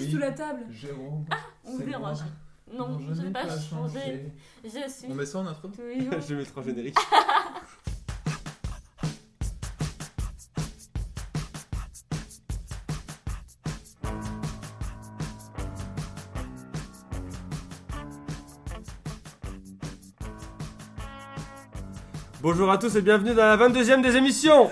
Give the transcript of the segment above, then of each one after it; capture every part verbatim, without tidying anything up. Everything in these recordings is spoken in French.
sous la table. Jérôme. Ah, on me dérange. Non, Non, je je n'ai n'ai pas pas changé. changé. Je suis On met ça en intro. toujours. Je vais mettre un générique. Bonjour à tous et bienvenue dans la vingt-deuxième des émissions.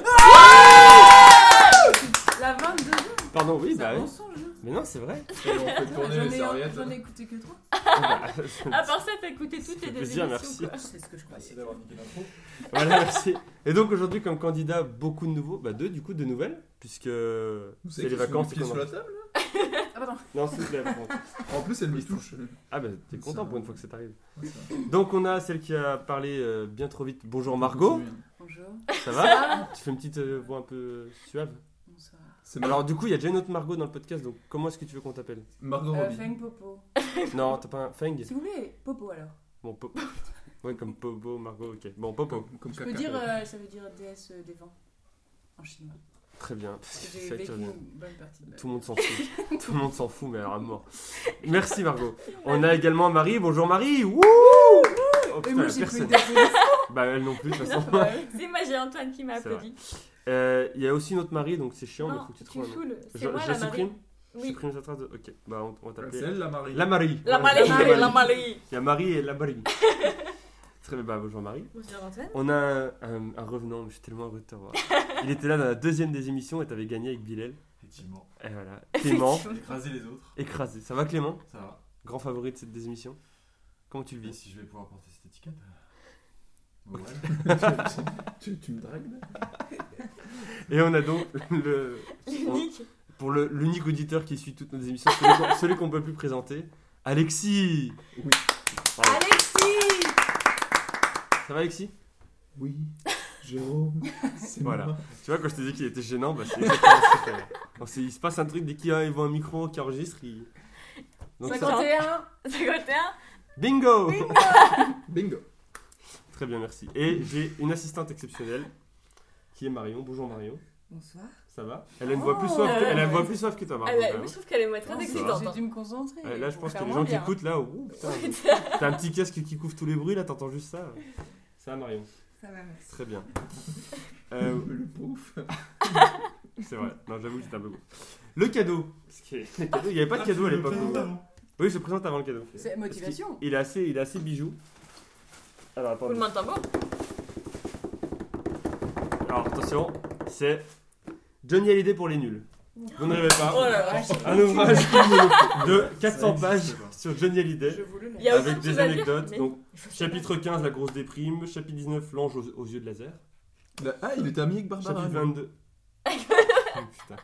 La vingt-deux. Pardon, oui, C'est bah un oui. mensonge. Mais non, c'est vrai. Et on fait tourner J'en les ai, serviettes. j'en ai écouté que trois. À part ça, t'as écouté toutes fait les deux plaisir, émissions. merci. quoi. C'est ce que je croyais. Merci d'avoir niqué l'intro. Voilà, merci. Et donc aujourd'hui, comme candidat, beaucoup de nouveaux, bah deux du coup, de nouvelles, puisque Vous c'est savez les qu'ils sont vacances. les pieds et qu'on sur en- la table. Ah, pardon. Non, s'il te plaît, par contre. En plus, elle me touche. Ah bah t'es content Ça- pour une fois que ça t'arrive. Ouais, ça- Donc on a celle qui a parlé euh, bien trop vite. Bonjour Margot, Bonjour. ça va? Tu fais une petite euh, voix un peu suave. Bonsoir. C'est Mar- Alors du coup il y a déjà une autre Margot dans le podcast, donc comment est-ce que tu veux qu'on t'appelle? Margot Euh, Robbie. Feng Popo. Non, t'as pas un Feng? Si vous voulez, Popo alors. Bon, Popo. Ouais, comme Popo, Margot, ok. Bon, Popo. Comme, comme Je peux caca. dire, euh, ça veut dire déesse des vents en chinois. Très bien. Parce que C'est j'ai ça qui vécu revient. une bonne partie de ma Tout le monde s'en fout. Tout le monde s'en fout, mais alors à mort. Merci Margot. On a également Marie. Bonjour Marie. Wouh Oh Et putain, moi la j'ai pris personne. des applaudissements. Bah elle non plus de toute façon. Bah, C'est moi, j'ai Antoine qui m'a C'est applaudi. Euh, Il y a aussi notre Marie, donc c'est chiant, mais Non, faut que tu tu trouves me un nom. saoules. Je, C'est moi je la la Marie. supprime Je Oui. supprime cette phrase de... Ok, bah on, on va C'est t'appeler... elle, la Marie. La Marie. La Ouais, Marie, Marie. la Marie. Il y a Marie et la Marie. Très bien, bah bonjour Marie. Bonjour Antoine. On a un, un- un revenant, mais je suis tellement heureux de te revoir. Il était là dans la deuxième des émissions et t'avais gagné avec Bilal. Effectivement. Et voilà, Clément, Écraser les autres, écrasé. Ça va Clément? ça va. Grand favori de cette des émissions. Comment tu le Et vis? si je vais pouvoir porter cette étiquette ouais. tu, tu me dragues là. Et on a donc le, L'unique. pour le- l'unique auditeur qui suit toutes nos émissions, celui qu'on, celui qu'on peut plus présenter, Alexis. Oui. Bravo. Alexis. Ça va Alexis? Oui. Jérôme. C'est Voilà. moi. Tu vois, quand je t'ai dit qu'il était gênant, bah c'est exactement ce qu'il fait. Donc, c'est- il se passe un truc dès qu'il y a, il voit un micro qui enregistre. Il... Donc, ça- cinquante et un. cinquante et un. Bingo. Bingo. Très bien, merci. Et j'ai une assistante exceptionnelle qui est Marion. Bonjour Marion. Bonsoir. Ça va? Elle a une voix plus Oh, soif que, euh, elle a une voix ouais. plus soif que toi, Marion. Elle a- quand même. Je trouve qu'elle est moi très Non, excitante. J'ai dû me concentrer. Ouais, là, je Faut pense que faire les moins gens qui bien. écoutent là, oh, putain, t'as un petit casque qui couvre tous les bruits là, t'entends juste ça. Ça va Marion? Ça va, merci. Très bien. Euh, Le pouf. c'est vrai. Non, j'avoue que c'était un peu beau. Le cadeau. Parce que les cadeaux, il n'y avait pas de cadeau à l'époque. Oui, je te présente avant le cadeau. C'est motivation. Parce qu'il- Il est assez, il est assez bijou. Alors Coup de attendez. main de tambour. Alors attention, c'est Johnny Hallyday pour les nuls. Vous ne rêvez pas. Oh la vache. Un ouvrage de quatre cents pages sur Johnny Hallyday. Je vous le Il y a laisse. autant Avec de des choses à dire, anecdotes. mais Donc, il faut chapitre quinze, la grosse déprime. Chapitre dix-neuf, l'ange aux, aux yeux de laser. Ah, il était ami avec Barbara. Chapitre lui. vingt-deux. Oh, putain.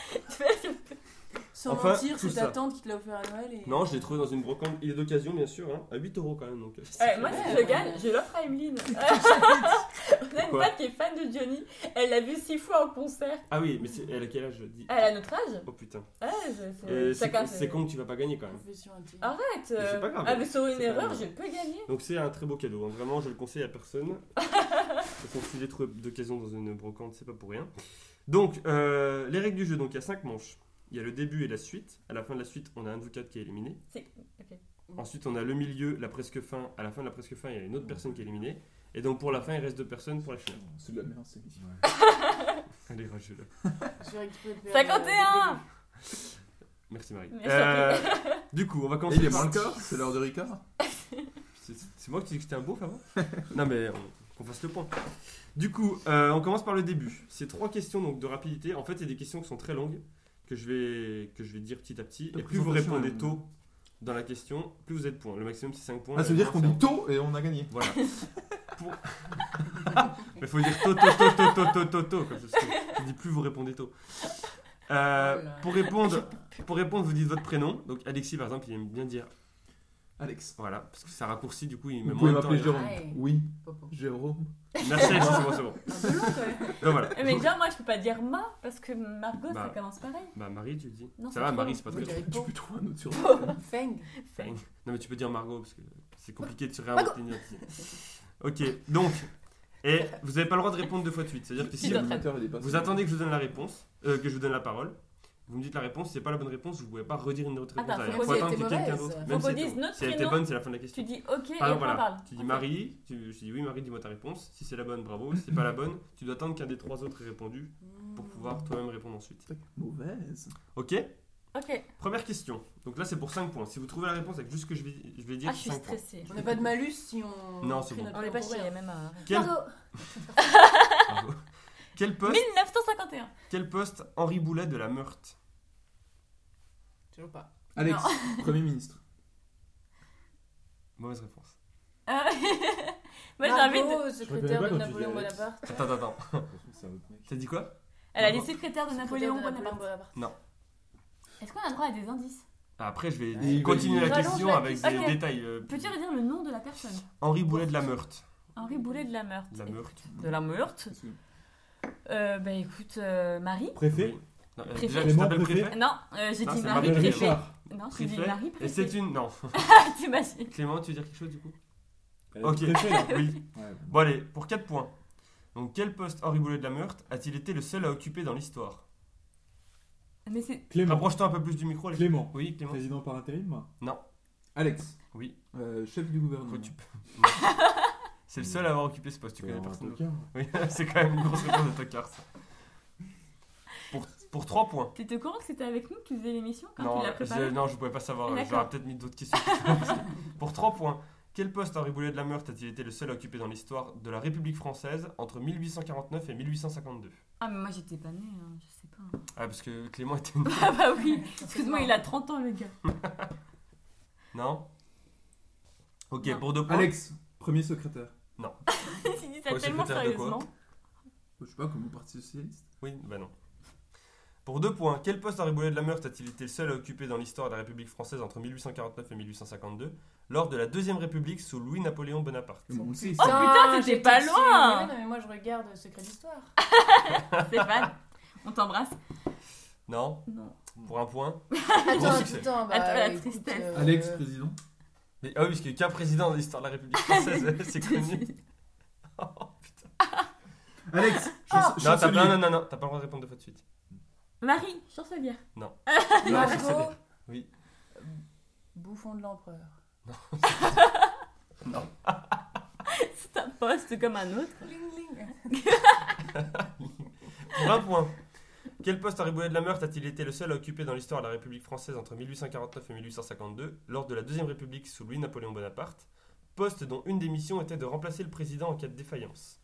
Sans Enfin, mentir, tout c'est ça. ta tante qui te l'a offert à Noël. Et... Non, je l'ai trouvé dans une brocante. Il est d'occasion, bien sûr, hein, à huit euros quand même. Donc, Ouais, moi, si Ouais, je gagne, ouais. je l'offre à Emeline. On a une Quoi pote qui est fan de Johnny. Elle l'a vu six fois en concert. Ah oui, mais c'est, elle a quel âge dis... Elle a notre âge. Oh putain. Ouais, c'est- Euh, c'est- c'est, chacun c'est ses- con que tu vas pas gagner quand même. Confession intime. Arrête. Mais c'est euh, pas grave. Ah, mais sur une C'est pas erreur, grave. je peux gagner. Donc c'est un très beau cadeau. hein. Vraiment, je le conseille à personne. De toute façon, si j'ai trouvé d'occasion dans une brocante, c'est pas pour rien. Donc, euh, les règles du jeu. Donc, il y a cinq manches. Il y a le début et la suite. À la fin de la suite, on a un de vous quatre qui est éliminé. C'est- ok. Ensuite, on a le milieu, la presque fin. À la fin de la presque fin, il y a une autre personne qui est éliminée. Et donc, pour la fin, il reste deux personnes pour la finale. C'est de la merde, c'est ici. Allez, rageux là. Je récupère le cinquante et un. Merci Marie. Merci, Euh, du coup, on va Et commencer. il est moins le quart, c'est l'heure de Ricard. C'est, c'est moi qui t'ai dit que c'était un beau avant. Non mais on- qu'on fasse le point. Du coup, euh, on commence par le début. C'est trois questions donc de rapidité. En fait, c'est des questions qui sont très longues que je vais que je vais dire petit à petit. La Et plus vous présentation répondez est tôt longue. dans la question, plus vous êtes points. Le maximum c'est cinq points. Ah, ça veut Et dire qu'on c'est dit un- tôt et on a gagné. Voilà. Pour... Mais faut dire tôt, tôt, tôt, tôt, tôt, tôt, tôt, tôt, comme ça. Je dis plus vous répondez tôt. Euh, Voilà. pour répondre, pour répondre, vous dites votre prénom. Donc Alexis par exemple, il aime bien dire Alex. voilà parce que ça raccourcit du coup il met Vous pouvez moins de temps. m'appeler à- Jérôme. Ouais. Oui, Popo. Jérôme. Merci Alexis, c'est bon, c'est bon. Un peu long quand même. Donc voilà. Mais déjà, moi, je peux pas dire ma parce que Margot, Bah. ça commence pareil. Bah Marie, tu le dis. Non, Ça c'est va, trop Marie, long. c'est pas Vous très direz Tu Po. peux trouver un autre sur Feng. Feng. Non mais tu peux dire Margot parce que c'est compliqué de se réinventer. une autre. Ok, donc, et vous n'avez pas le droit de répondre deux fois de suite. C'est-à-dire que si Il vous, t'entraîne. il est pas vous attendez que je vous donne la réponse, euh, que je vous donne la parole, Vous me dites la réponse, si c'est pas la bonne réponse, vous pouvez pas redire une autre réponse Attends, derrière. faut Faut dire attendre si qu'il y ait elle était quelqu'un mauvaise. d'autre. Faut Même qu'on si dise elle- notre si elle était prénom. bonne, c'est la fin de la question. Tu dis ok et Par exemple, après on voilà, parle. tu dis Ok. Marie, tu, je dis oui Marie, dis-moi ta réponse. Si c'est la bonne, bravo. Si c'est pas la bonne, tu dois attendre qu'un des trois autres ait répondu pour pouvoir toi-même répondre ensuite. Mauvaise. Ok. Ok. Première question. Donc là c'est pour cinq points. Si vous trouvez la réponse avec juste ce que je vais, je vais dire, Ah, je suis cinq points. stressée. On n'a pas de malus si on. Non, c'est prie bon. notre On est temps pas pour chez rien. même à... Quel, Bravo. Bravo. Quel poste, mille neuf cent cinquante et un. quel poste Henri Boulet de la Meurthe? Toujours pas. Alex, Premier ministre. Mauvaise réponse. Euh, Moi j'ai envie de... Margot, Je secrétaire reconnais de pas quand tu Napoléon dis Alex. Bonaparte. Attends, attends. De toute façon, c'est un autre mec. T'as dit quoi? Elle a Non. les secrétaires de Secrétaire Napoléon de Bonaparte. Non. Est-ce qu'on a droit à des indices? Après je vais Oui, continuer vas-y. la Rallonge question la avec question. des Ok. détails. euh, Peux-tu redire le nom de la personne? Henri Boulet de la Meurthe. Henri Boulet de la Meurthe. De la Meurthe. De la Meurthe. euh, Bah écoute, euh, Marie. Préfet. Oui. Non, euh, Préfet. déjà, tu Clément, t'appelles préfet. préfet? Non, euh, j'ai Non, dit c'est Marie Marie préfet. Richard. Non, j'ai dit Préfet. Marie Et préfet. c'est une. Non. T'imagines? Clément, tu veux dire quelque chose du coup? Elle a Ok. dit préfet, là. Oui. Ouais. Bon allez, pour quatre points. Donc quel poste Henri Boulet de la Meurthe a-t-il été le seul à occuper dans l'histoire? Mais c'est... Clément. Rapproche-toi un peu plus du micro. Alex. Clément. Oui, Clément. Président par intérim. Alex. Oui. Euh, chef du gouvernement. Faut que tu peux- C'est le seul à avoir occupé ce poste. Tu connais Un personne d'autre. tocard. Oui, c'est quand même une grosse réponse de tocard ça. Pour, pour trois points. T'étais au courant que c'était avec nous que tu faisais l'émission quand Non, tu l'as je, préparée? non, je pouvais pas savoir. D'accord. J'aurais peut-être mis d'autres questions. Pour trois points. Quel poste Henri Boulet de la Meurthe a-t-il été le seul à occuper dans l'histoire de la République française entre mille huit cent quarante-neuf et mille huit cent cinquante-deux? Ah mais moi j'étais pas née, hein, je sais pas. Ah, parce que Clément était né. Ah bah oui, excuse-moi, il a trente ans le gars. Non? Ok, Non. pour deux points. Alex, Premier secrétaire. Il dit ça Ouais, tellement secrétaire de quoi? sérieusement. Je sais pas, comme au Parti Socialiste. Oui, bah non. Pour deux points, quel poste Henri Boulet de la Meurthe a-t-il été le seul à occuper dans l'histoire de la République française entre mille huit cent quarante-neuf et mille huit cent cinquante-deux, lors de la Deuxième République sous Louis-Napoléon Bonaparte? Mais on le sait, Oh ça. putain, t'étais j'étais pas dessus. loin. Oui, non, mais moi je regarde Secret d'Histoire. Stéphane, on t'embrasse. Non? Non. Pour un point? Attends, succès. attends, bah, Attends, la écoute, tristesse. euh, Alex, président. Mais, ah oui, parce qu'il n'y a qu'un président dans l'histoire de la République française, c'est connu. Oh, putain. Alex, chans- Ah. Non, t'as chancelier. pas, non, non, non, t'as pas le droit de répondre deux fois de suite. Marie, chancelière. Non, Margot, Oui. bouffon de l'empereur. Non. C'est un poste comme un autre. Ling, ling. Pour un point. Quel poste Henri Boulet de la Meurthe a-t-il été le seul à occuper dans l'histoire de la République française entre mille huit cent quarante-neuf et mille huit cent cinquante-deux, lors de la Deuxième République sous Louis-Napoléon Bonaparte, poste dont une des missions était de remplacer le président en cas de défaillance?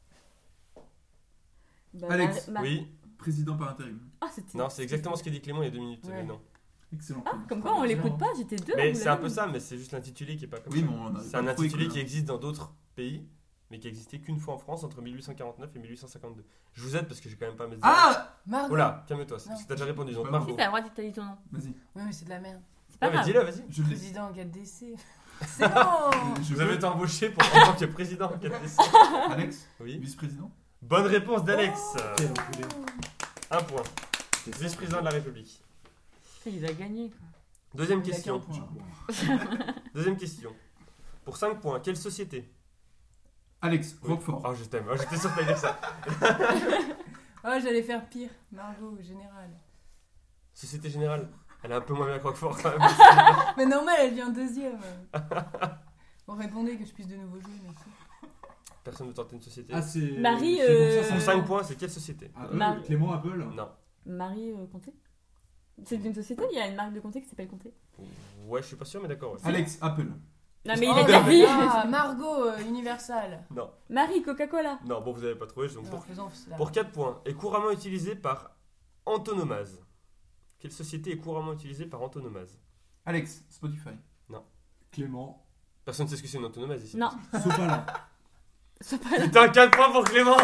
Bah, Alex. Mar- Mar- Oui. Président par intérim. Ah, c'était... Non, c'est exactement ce qu'a dit Clément il y a deux minutes. Ouais. mais non. Excellent. Ah, comme quoi on l'écoute pas, j'étais deux. Mais vous c'est un l'avez peu dit. ça, mais c'est juste l'intitulé qui est pas comme Oui, ça. mais on a C'est pas un trouvé, intitulé quoi. qui existe dans d'autres pays, mais qui existait qu'une fois en France entre mille huit cent quarante-neuf et mille huit cent cinquante-deux. Je vous aide parce que j'ai quand même pas mes. Ah Margot. Oh là, calme-toi, c'est Non. parce que t'as déjà répondu. Donc Pas Margot. Si, t'as le droit de dire ton nom. Vas-y. Oui, mais c'est de la merde. C'est pas Non, mais grave. dis-le, vas-y. Je l'ai. Président en cas de décès. C'est bon. Je Vous veux- avez été embauché pour en tant que président en cas de décès. Alex, Oui. vice-président. Bonne réponse d'Alex. Quel enculé. Un point. Vice-président de la République. Putain, il a gagné quoi. Deuxième Il a question. qu'un point. Deuxième question. Pour cinq points, quelle société? Alex, Oui. Roquefort. Oh, je t'aime. Oh, j'étais sûr que t'allais dire ça. Oh, j'allais faire pire. Margot, général. Société Générale. Elle est un peu moins bien que Roquefort quand même. Mais normal, elle vient deuxième. Bon, répondez que je puisse de nouveau jouer, merci. Personne ne tenter une société. Ah, c'est. Marie, c'est euh, comme ça, Pour ça- cinq points, c'est quelle société? Apple, Marie- Clément Apple. Non. Marie euh, Comté. C'est une société, il y a une marque de comté qui s'appelle Comté. Ouais, je suis pas sûr, mais d'accord. Ouais. Alex, Apple. Non mais il Oh a là déjà dit. là, Margot, euh, Universal. Non. Marie Coca-Cola. Non, bon, vous avez pas trouvé. Donc Non, pour, faisons cela. pour quatre points, est couramment utilisé par antonomase. Quelle société est couramment utilisée par antonomase? Alex, Spotify. Clément. Personne ne sait ce que c'est une antonomase ici. Non, Sopalin. c'est pas. Putain, quatre points pour Clément.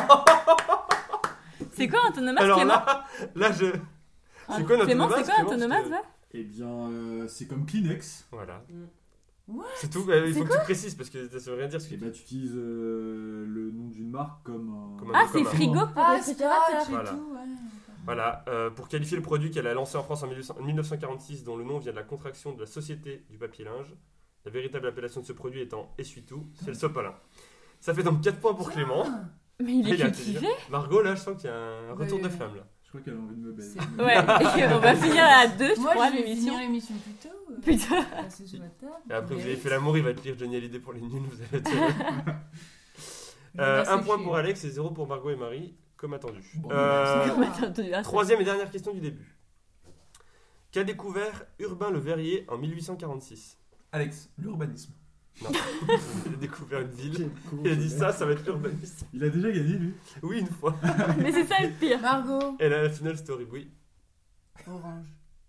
C'est quoi Antonomase Alors Clément là, là je. c'est quoi une Clément, Antonomase, c'est quoi Clément, Antonomase parce ouais Eh bien, euh, c'est comme Kleenex. Voilà. What? C'est tout. euh, il C'est faut que tu précises parce que ça veut rien dire. Ce que Et tu... bah, tu utilises euh, le nom d'une marque comme un. Comme un- Ah, c'est comme un- frigo pour Ah, réfrigérateur. Scratch et Voilà. tout, ouais. Voilà. euh, pour qualifier le produit qu'elle a lancé en France en mille neuf cent quarante-six, dont le nom vient de la contraction de la Société du papier linge, la véritable appellation de ce produit étant essuie-tout, c'est le sopalin. Ça fait donc quatre points pour Clément. Mais il Il est a cultivé. Margot, là, je sens qu'il y a un retour Oui, de oui. flamme là. Je crois qu'elle a envie de me baiser. C'est- Ouais, et on va finir à deux, je Moi, crois, je vais l'émission. finir l'émission plus tôt. euh, Putain. passer sur la table. Et après, vous avez Mérite. fait l'amour, il va te lire Johnny Hallyday pour les nuls, vous allez être... Je vais Euh, la un point sécher. pour Alex et zéro pour Margot et Marie, comme attendu. Bon, Euh, merci. Attends, attends. troisième et dernière question du début. Qu'a découvert Urbain Le Verrier en mille huit cent quarante-six? Alex, l'urbanisme. Non, il a découvert une ville. Il a dit ça, ça va être l'urbanisme. Il a déjà gagné, lui. Oui, une fois. Mais c'est ça le pire. Margot. Et là, la finale story, oui. Orange.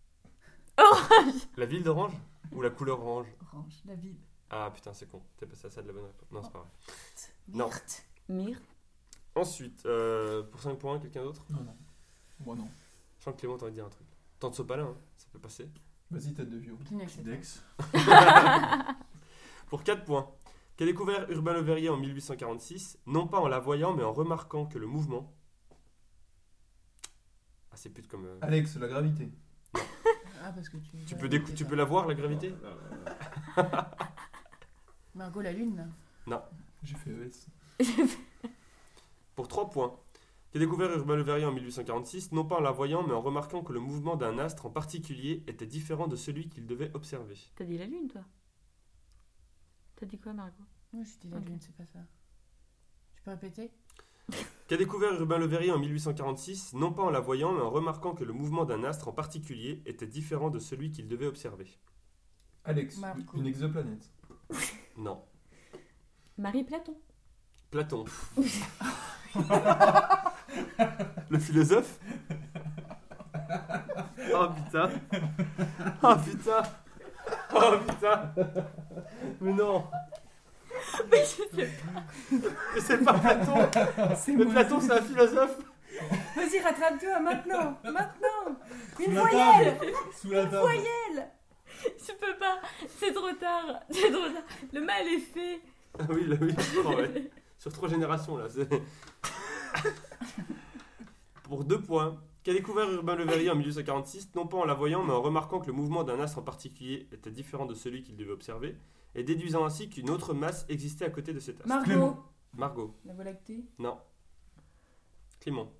La ville d'Orange ou la couleur orange? Orange, la ville. Ah putain, c'est con. T'es passé à ça de la bonne réponse. Non, c'est pas vrai. Non. Myrte. Mire. Ensuite, euh, pour cinq points, quelqu'un d'autre? Non, non. Moi, non. Je sens que Clément t'aurait dit un truc. Tente sopalin, hein, ça peut passer. Vas-y, tête de vieux. Kleenex, c'est Dex. Pour quatre points. Qu'a découvert Urbain Le Verrier en mille huit cent quarante-six, non pas en la voyant, mais en remarquant que le mouvement. Ah, c'est pute comme. euh, Alex, la gravité. Ah, parce que tu. Tu ouais, peux, décou- c'est tu ça. peux la voir, la gravité? Margot, la lune, là. J'ai fait E S. Pour trois points. Qu'a découvert Urbain Le Verrier en mille huit cent quarante-six, non pas en la voyant, mais en remarquant que le mouvement d'un astre en particulier était différent de celui qu'il devait observer. T'as dit la lune, toi? T'as dit quoi, Margot? Moi, je dis la Ok. lune, c'est pas ça. Tu peux répéter? Qu'a découvert Urbain Le Verrier en mille huit cent quarante-six, non pas en la voyant, mais en remarquant que le mouvement d'un astre en particulier était différent de celui qu'il devait observer. Alex, Marco. une exoplanète. Non. Marie Platon. Platon. Le philosophe? Oh putain. Oh putain. Oh putain. Mais non. Mais je sais Mais c'est pas Platon. C'est Mais Platon, c'est un philosophe. Vas-y, rattrape-toi, maintenant. Maintenant. Une Sous la voyelle. table. Sous la table. Voyelle. Je peux pas, c'est trop tard, c'est trop tard. Le mal est fait. Ah oui, là oui. Oh, ouais. Sur trois générations là. c'est- Pour deux points. Qu'a découvert Urbain Le Verrier en mille huit cent quarante-six, non pas en la voyant, mais en remarquant que le mouvement d'un astre en particulier était différent de celui qu'il devait observer, et déduisant ainsi qu'une autre masse existait à côté de cet astre. Margot. Clément. Margot. La voie lactée. Non. Clément.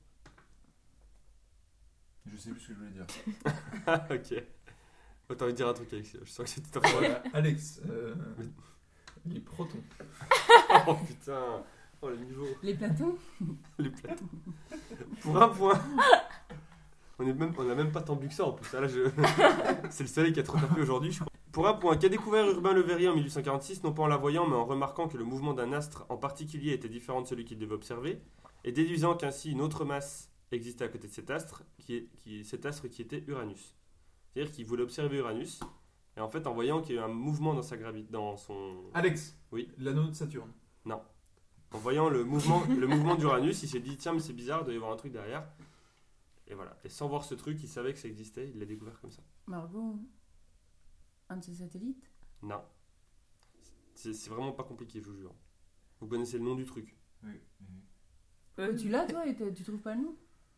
Je sais plus ce que je voulais dire. Ah, ok. Oh, t'as envie de dire un truc, Alex. Je sens que c'est tout à fait. Euh, Alex, euh, les protons. Oh putain. Oh le niveau. Les platons. Les plateaux. Pour un point. On est même, on n'a même pas tant bu que ça en plus. Ah, là, je... C'est le soleil qui a trop tapé aujourd'hui, je crois. Pour un point, qu'a découvert Urbain Le Verrier en mille huit cent quarante-six, non pas en la voyant, mais en remarquant que le mouvement d'un astre en particulier était différent de celui qu'il devait observer, et déduisant qu'ainsi une autre masse existait à côté de cet astre, qui est, qui est cet astre qui était Uranus. C'est-à-dire qu'il voulait observer Uranus, et en fait, en voyant qu'il y a eu un mouvement dans sa gravité, dans son... Alex, Oui. l'anneau de Saturne. En voyant le mouvement, le mouvement d'Uranus, il s'est dit tiens mais c'est bizarre, il doit y avoir un truc derrière. Et voilà. Et sans voir ce truc, il savait que ça existait, il l'a découvert comme ça. Margot. Un de ses satellites. Non. C'est c'est vraiment pas compliqué, je vous jure. Vous connaissez le nom du truc. Oui. oui. Euh, Oh, tu l'as, toi, et t'as- tu trouves pas le nom?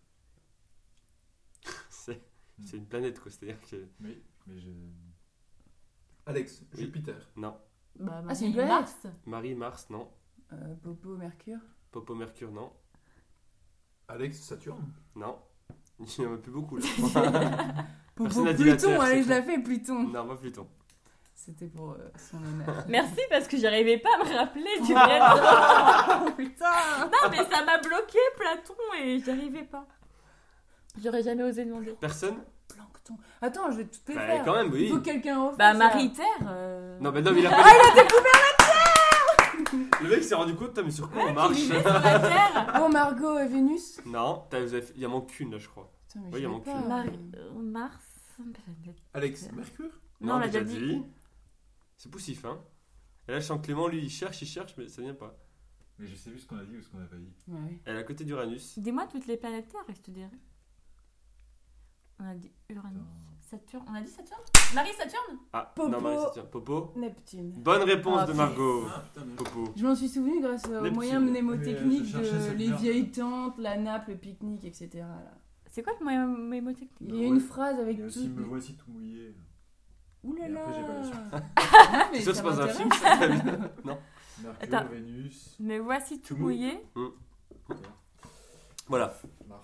C'est c'est une planète quoi, c'est-à-dire que... Oui, mais je. Alex, Oui. Jupiter. Non. Bah, Ah, c'est une Marie, planète. Mars. Marie, Mars, non. Euh, Popo, Mercure. Popo, Mercure, non. Alex, Saturne. Non. Il n'y en a plus beaucoup là. Popo, Personne n'a dit la Pluton, Terre, allez, c'est je la fais, Pluton. Non, pas Pluton. C'était pour euh, son honneur. Merci parce que j'arrivais pas à me rappeler du vrai nom. Oh putain. Non mais ça m'a bloqué Platon et j'arrivais pas. J'aurais jamais osé demander. Personne? Plancton. Attends, je vais tout les Bah faire. quand même, Il oui. faut que quelqu'un refasse. Bah ça. Marie-Terre. euh, Non, mais non, mais il a pas... Ah, il a découvert la Terre. Le mec s'est rendu compte, putain, mais sur quoi on marche? qui vivait sur la Terre. Bon, Margot et Vénus. Non, t'as- vous avez fait- il y en manque qu'une là, je crois. Putain, mais Oui, je il y a l'ai mon pas. cul. Marie... euh, Mars. Alex, Mercure. Non, on l'a déjà déjà dit. C'est poussif, hein. Et là, je sens que Clément, lui, il cherche, il cherche, mais ça vient pas. Mais je sais plus ce qu'on a dit ou ce qu'on a pas dit. Ouais, oui. Elle est à côté d'Uranus. Dis-moi toutes les planètes Terre et je te dirai. On a dit Uranus, Saturne. On a dit Saturne? Marie Saturne? Ah, Popo. non, Marie, c'est tiens. Popo. Neptune. Bonne réponse Ah, de putain. Margot. Ah putain, mais. Popo. Je m'en suis souvenu grâce aux Neptune. moyens mnémotechniques Mais, euh, je cherchais de cette les merde. vieilles tantes, la nappe, le pique-nique, et cetera. Là. C'est quoi le moyen mémotechnique? Il y a une phrase avec Il y a tout. aussi Me voici tout mouillé. Ouh là Et là. après, j'ai pas la suite. Ah, mais C'est sûr, ça c'est pas un m'intéresse. film, ça Non. Mercure, Attends. Vénus, Mais voici tout Tout mouillé. Voilà. Mars.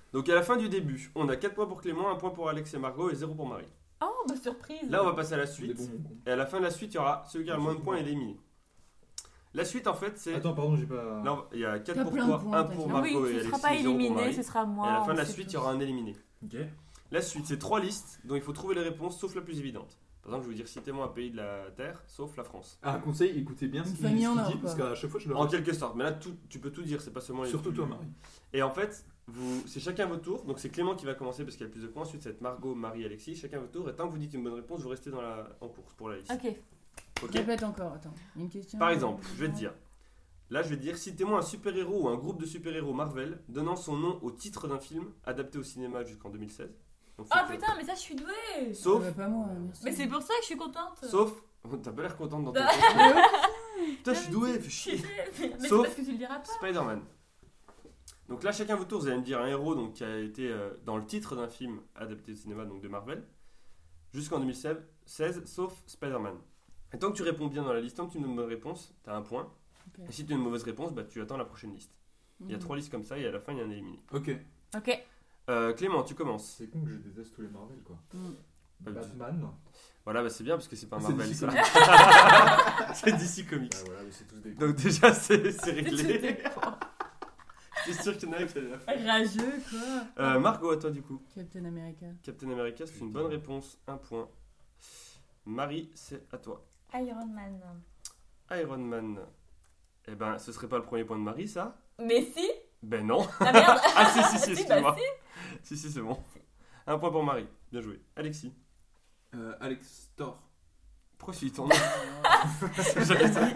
Donc à la fin du début, on a quatre points pour Clément, un point pour Alex et Margot et zéro pour Marie. Oh, bah surprise. Là, on va passer à la Des suite. bons mots. Et à la fin de la suite, il y aura celui qui a le moins de points éliminé. La suite, en fait, c'est... Attends, pardon, j'ai pas. Là, on va- il y a quatre T'as pour plein de toi, points, un t'as pour dit. Ah Margot oui, et tu ne Alexis, seras pas zéro pour éliminé, Marie. ce sera moi. Et à la fin on de la sait suite, il y tous. aura un éliminé. Ok. La suite, c'est trois listes dont il faut trouver les réponses, sauf la plus évidente. Par exemple, je vais vous dire, citez-moi un pays de la Terre, sauf la France. Ah, un conseil, écoutez bien ce Une qu'il famille ce en qu'il or, dit, quoi. parce qu'à chaque fois je le En quelque sorte. Mais là, tout, tu peux tout dire, c'est pas seulement les Surtout plus- toi, Marie. Et en fait, vous, c'est chacun votre tour. Donc c'est Clément qui va commencer parce qu'il a le plus de points. Ensuite, c'est Margot, Marie, Alexis. Chacun votre tour. Et tant que vous dites une bonne réponse, vous restez dans la, en course pour la liste. Ok. Ok. Répète encore, attends. Une question. Par exemple, je vais te dire. Là, je vais te dire, citez-moi un super-héros ou un groupe de super-héros Marvel donnant son nom au titre d'un film adapté au cinéma jusqu'en deux mille seize. Donc, Oh c'était- putain, mais ça, je suis douée. Sauf, Ah bah, pas moi, merci. Mais c'est pour ça que je suis contente. sauf, t'as pas l'air contente dans ton Bah. truc. Putain, je suis doué, fais chier. Mais c'est Sauf- parce que tu le diras pas. Spider-Man. Donc là, chacun votre tour, vous allez me dire un héros donc, qui a été euh, dans le titre d'un film adapté au cinéma, donc de Marvel, jusqu'en deux mille seize, sauf Spider-Man. Et tant que tu réponds bien dans la liste, tant que tu me donnes une bonne réponse, t'as un point. Ok. Et si tu as une mauvaise réponse, bah, tu attends la prochaine liste. Il y a Mhm. trois listes comme ça et à la fin, il y a un éliminé. Ok. Ok. Euh, Clément, tu commences. C'est con que je déteste tous les Marvel, quoi. Mhm. Bah, Batman. Voilà, bah, c'est bien parce que c'est pas un C'est Marvel D C ça. Comics. C'est D C Comics. Ah voilà, mais c'est tous des. Donc déjà, c'est c'est réglé. C'était J'étais sûr qu'il y en a qui allaient la faire. Rageux, quoi. Euh, Margot, à toi du coup. Captain America. Captain America, c'est une bonne réponse, un point. Marie, c'est à toi. Iron Man. Iron Man. Eh ben, ce serait pas le premier point de Marie, ça? Mais si. Ben non. Ah merde. Ah si, si, si, Si, excuse-moi. bah Si, si, c'est bon. Un point pour Marie. Bien joué. Alexis. Euh, Alex Thor. Pourquoi tu dis ton nom? J'avais ça.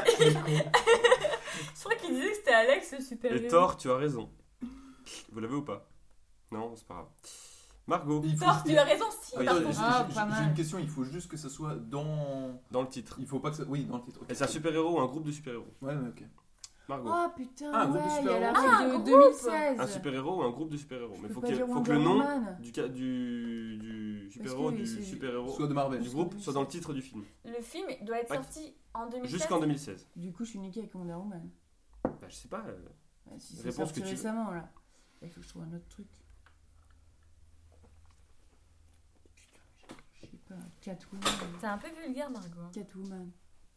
Je crois qu'il disait que c'était Alex le super Et Thor, tu as raison. Vous l'avez ou pas? Non, c'est pas grave. Margot, Il faut- Thor, tu as raison, si. Attends, par j'ai- contre. Ah, j'ai- pas j'ai mal. une question, il faut juste que ça soit dans. dans le titre. Il faut pas que ça. Oui, dans le titre. ok. Et c'est un super-héros ou un groupe de super-héros? Ouais, ouais, ok. Margot. Oh putain, Ah, un groupe de ouais, il y a super-héros. la Ah, un règle de groupe. deux mille seize. Un super-héros ou un groupe de super-héros? Mais Je faut, peux que, pas dire faut que Wonder le nom Woman. du, ca- du, du super-héros, que du c'est- super-héros, Soit de Marvel. du groupe soit dans le titre du film. Le film doit être Ouais. sorti en deux mille seize. Jusqu'en deux mille seize. Du coup, je suis niquée avec Wonder Woman. Bah, je sais pas. euh, Ouais, si c'est Réponse sorti que tu veux. récemment, là. Il faut que je trouve un autre truc. Putain, je sais pas. Catwoman. C'est un peu vulgaire, Margot. Catwoman.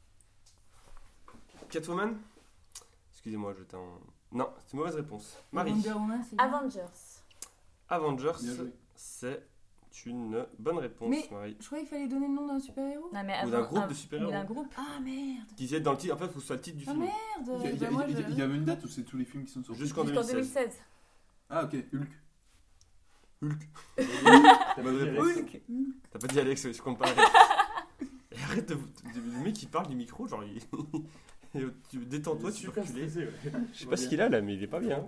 Catwoman? Excusez-moi, j'étais en. Non, c'est une mauvaise réponse. Marie. Wonder Woman, c'est bien. Avengers. Avengers, Bien joué. c'est une bonne réponse, Mais- Marie. Je croyais qu'il fallait donner le nom d'un super-héros. Non, mais Ou avant- d'un groupe av- de super-héros. Ou d'un groupe. Ah merde. Qui est dans le titre. En fait, il faut que ce soit le titre du Ah film. merde. Il y, a- il y Bah, a- moi, il y a- je- il y avait une date ou c'est tous les films qui sont sortis? Jusqu'en Jusqu'en deux mille seize. deux mille seize. Ah, ok, Hulk. Hulk. T'as Bonne dit réponse. Alex. T'as pas dit Alex, je compte pas Alex. Et arrête de, de- Le mec qui parle du micro, genre il. Et tu détends-toi, tu peux Super reculer. stressé, ouais. Je sais pas ce qu'il a là, mais il est pas bien.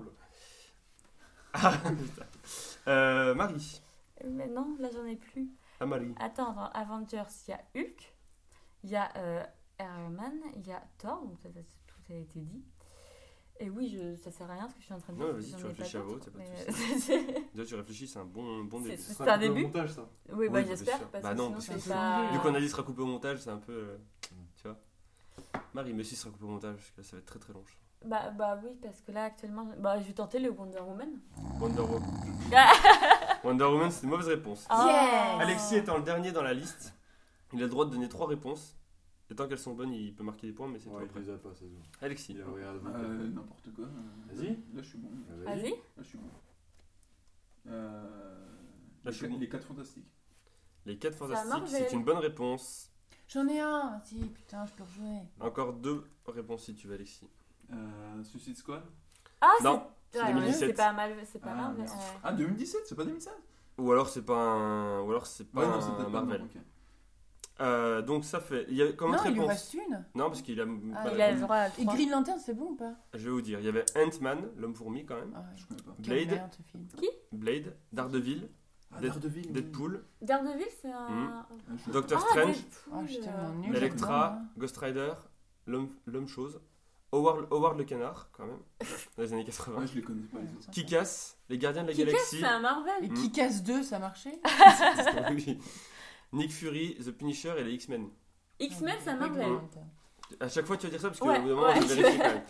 Ah, putain. Euh, Marie. Mais non, là, j'en ai plus. Ah, Marie. Attends, dans Avengers, il y a Hulk, il y a euh, Iron Man, il y a Thor, donc ça, ça, tout a été dit. Et oui, je, ça sert à rien ce que je suis en train de dire. Non, parce que vas-y, j'en tu ai pas réfléchis à d'autres, haute, y a pas de mais, euh, Déjà, tu réfléchis, c'est un bon, bon C'est- début. c'est- Ça un sera coupé au début montage, ça. Oui, bah Oui, bien j'espère. sûr. Parce Bah que non, sinon, parce c'est que- pas... Vu qu'on a dit sera coupé au montage, c'est un peu. euh, Tu vois. Marie, mais si sera coupé au montage, parce que là, ça va être très très long. je trouve. Bah, bah oui, parce que là, actuellement, bah, je vais tenter le Wonder Woman. Wonder Woman. Wonder Woman, c'est une mauvaise réponse. Oh. Yes. Alexis étant le dernier dans la liste, il a le droit de donner trois réponses. Et tant qu'elles sont bonnes, il peut marquer des points, mais c'est toi Ouais, après. il les a pas, ça se voit. Alexis. Il a regardé. Euh, N'importe quoi. euh, Vas-y. Là, je suis bon. Là, Vas-y. je suis bon. Euh, Là, je suis les, bon. les quatre fantastiques. Les quatre Ça fantastiques, marche, c'est j'ai- une bonne réponse. J'en ai un. Si, putain, je peux rejouer. Encore deux réponses si tu veux, Alexis. Euh, Suicide Squad. Ah, Non, c'est c'est ouais, deux mille dix-sept. c'est pas mal, c'est pas Ah, mal. mais, merde. euh, Ah, deux mille dix-sept, c'est pas deux mille seize? Ou alors c'est pas un, ou alors c'est pas Ouais, non, c'est un peut-être pas Marvel. non, ok. Euh, donc ça fait. Il y a comme Non, autre il lui réponse. reste une. Non, parce qu'il a. Ah, pas il a le répondu. droit à Et trois. Green Lantern, c'est bon ou pas? Je vais vous dire. Il y avait Ant-Man, l'homme-fourmi quand même. Ah ouais. Je connais pas. Quelle Blade. merde, ce film. Blade, Daredevil, Ah, Dead- Daredevil. oui. Deadpool, Daredevil, c'est un... Hmm. Ah, je- Doctor Ah, Strange, Deadpool, Oh, je suis tellement euh, nulle. Electra, là-dedans, hein. Ghost Rider, l'homme, l'homme chose, Howard, Howard le canard quand même, dans les années quatre-vingts. Ouais, je les connais pas les Ouais, autres. ça. Kick-Ass, les Gardiens de la Kick-Ass, Galaxie. c'est un Marvel. Et Hmm. qui casse deux, ça marchait? Oui. Nick Fury, The Punisher et les X-Men. X-Men, c'est un Ouais, Marvel. Green Lantern. À chaque fois tu vas dire ça parce que Ouais, au bout d'un moment ouais. je vais vérifier quand même.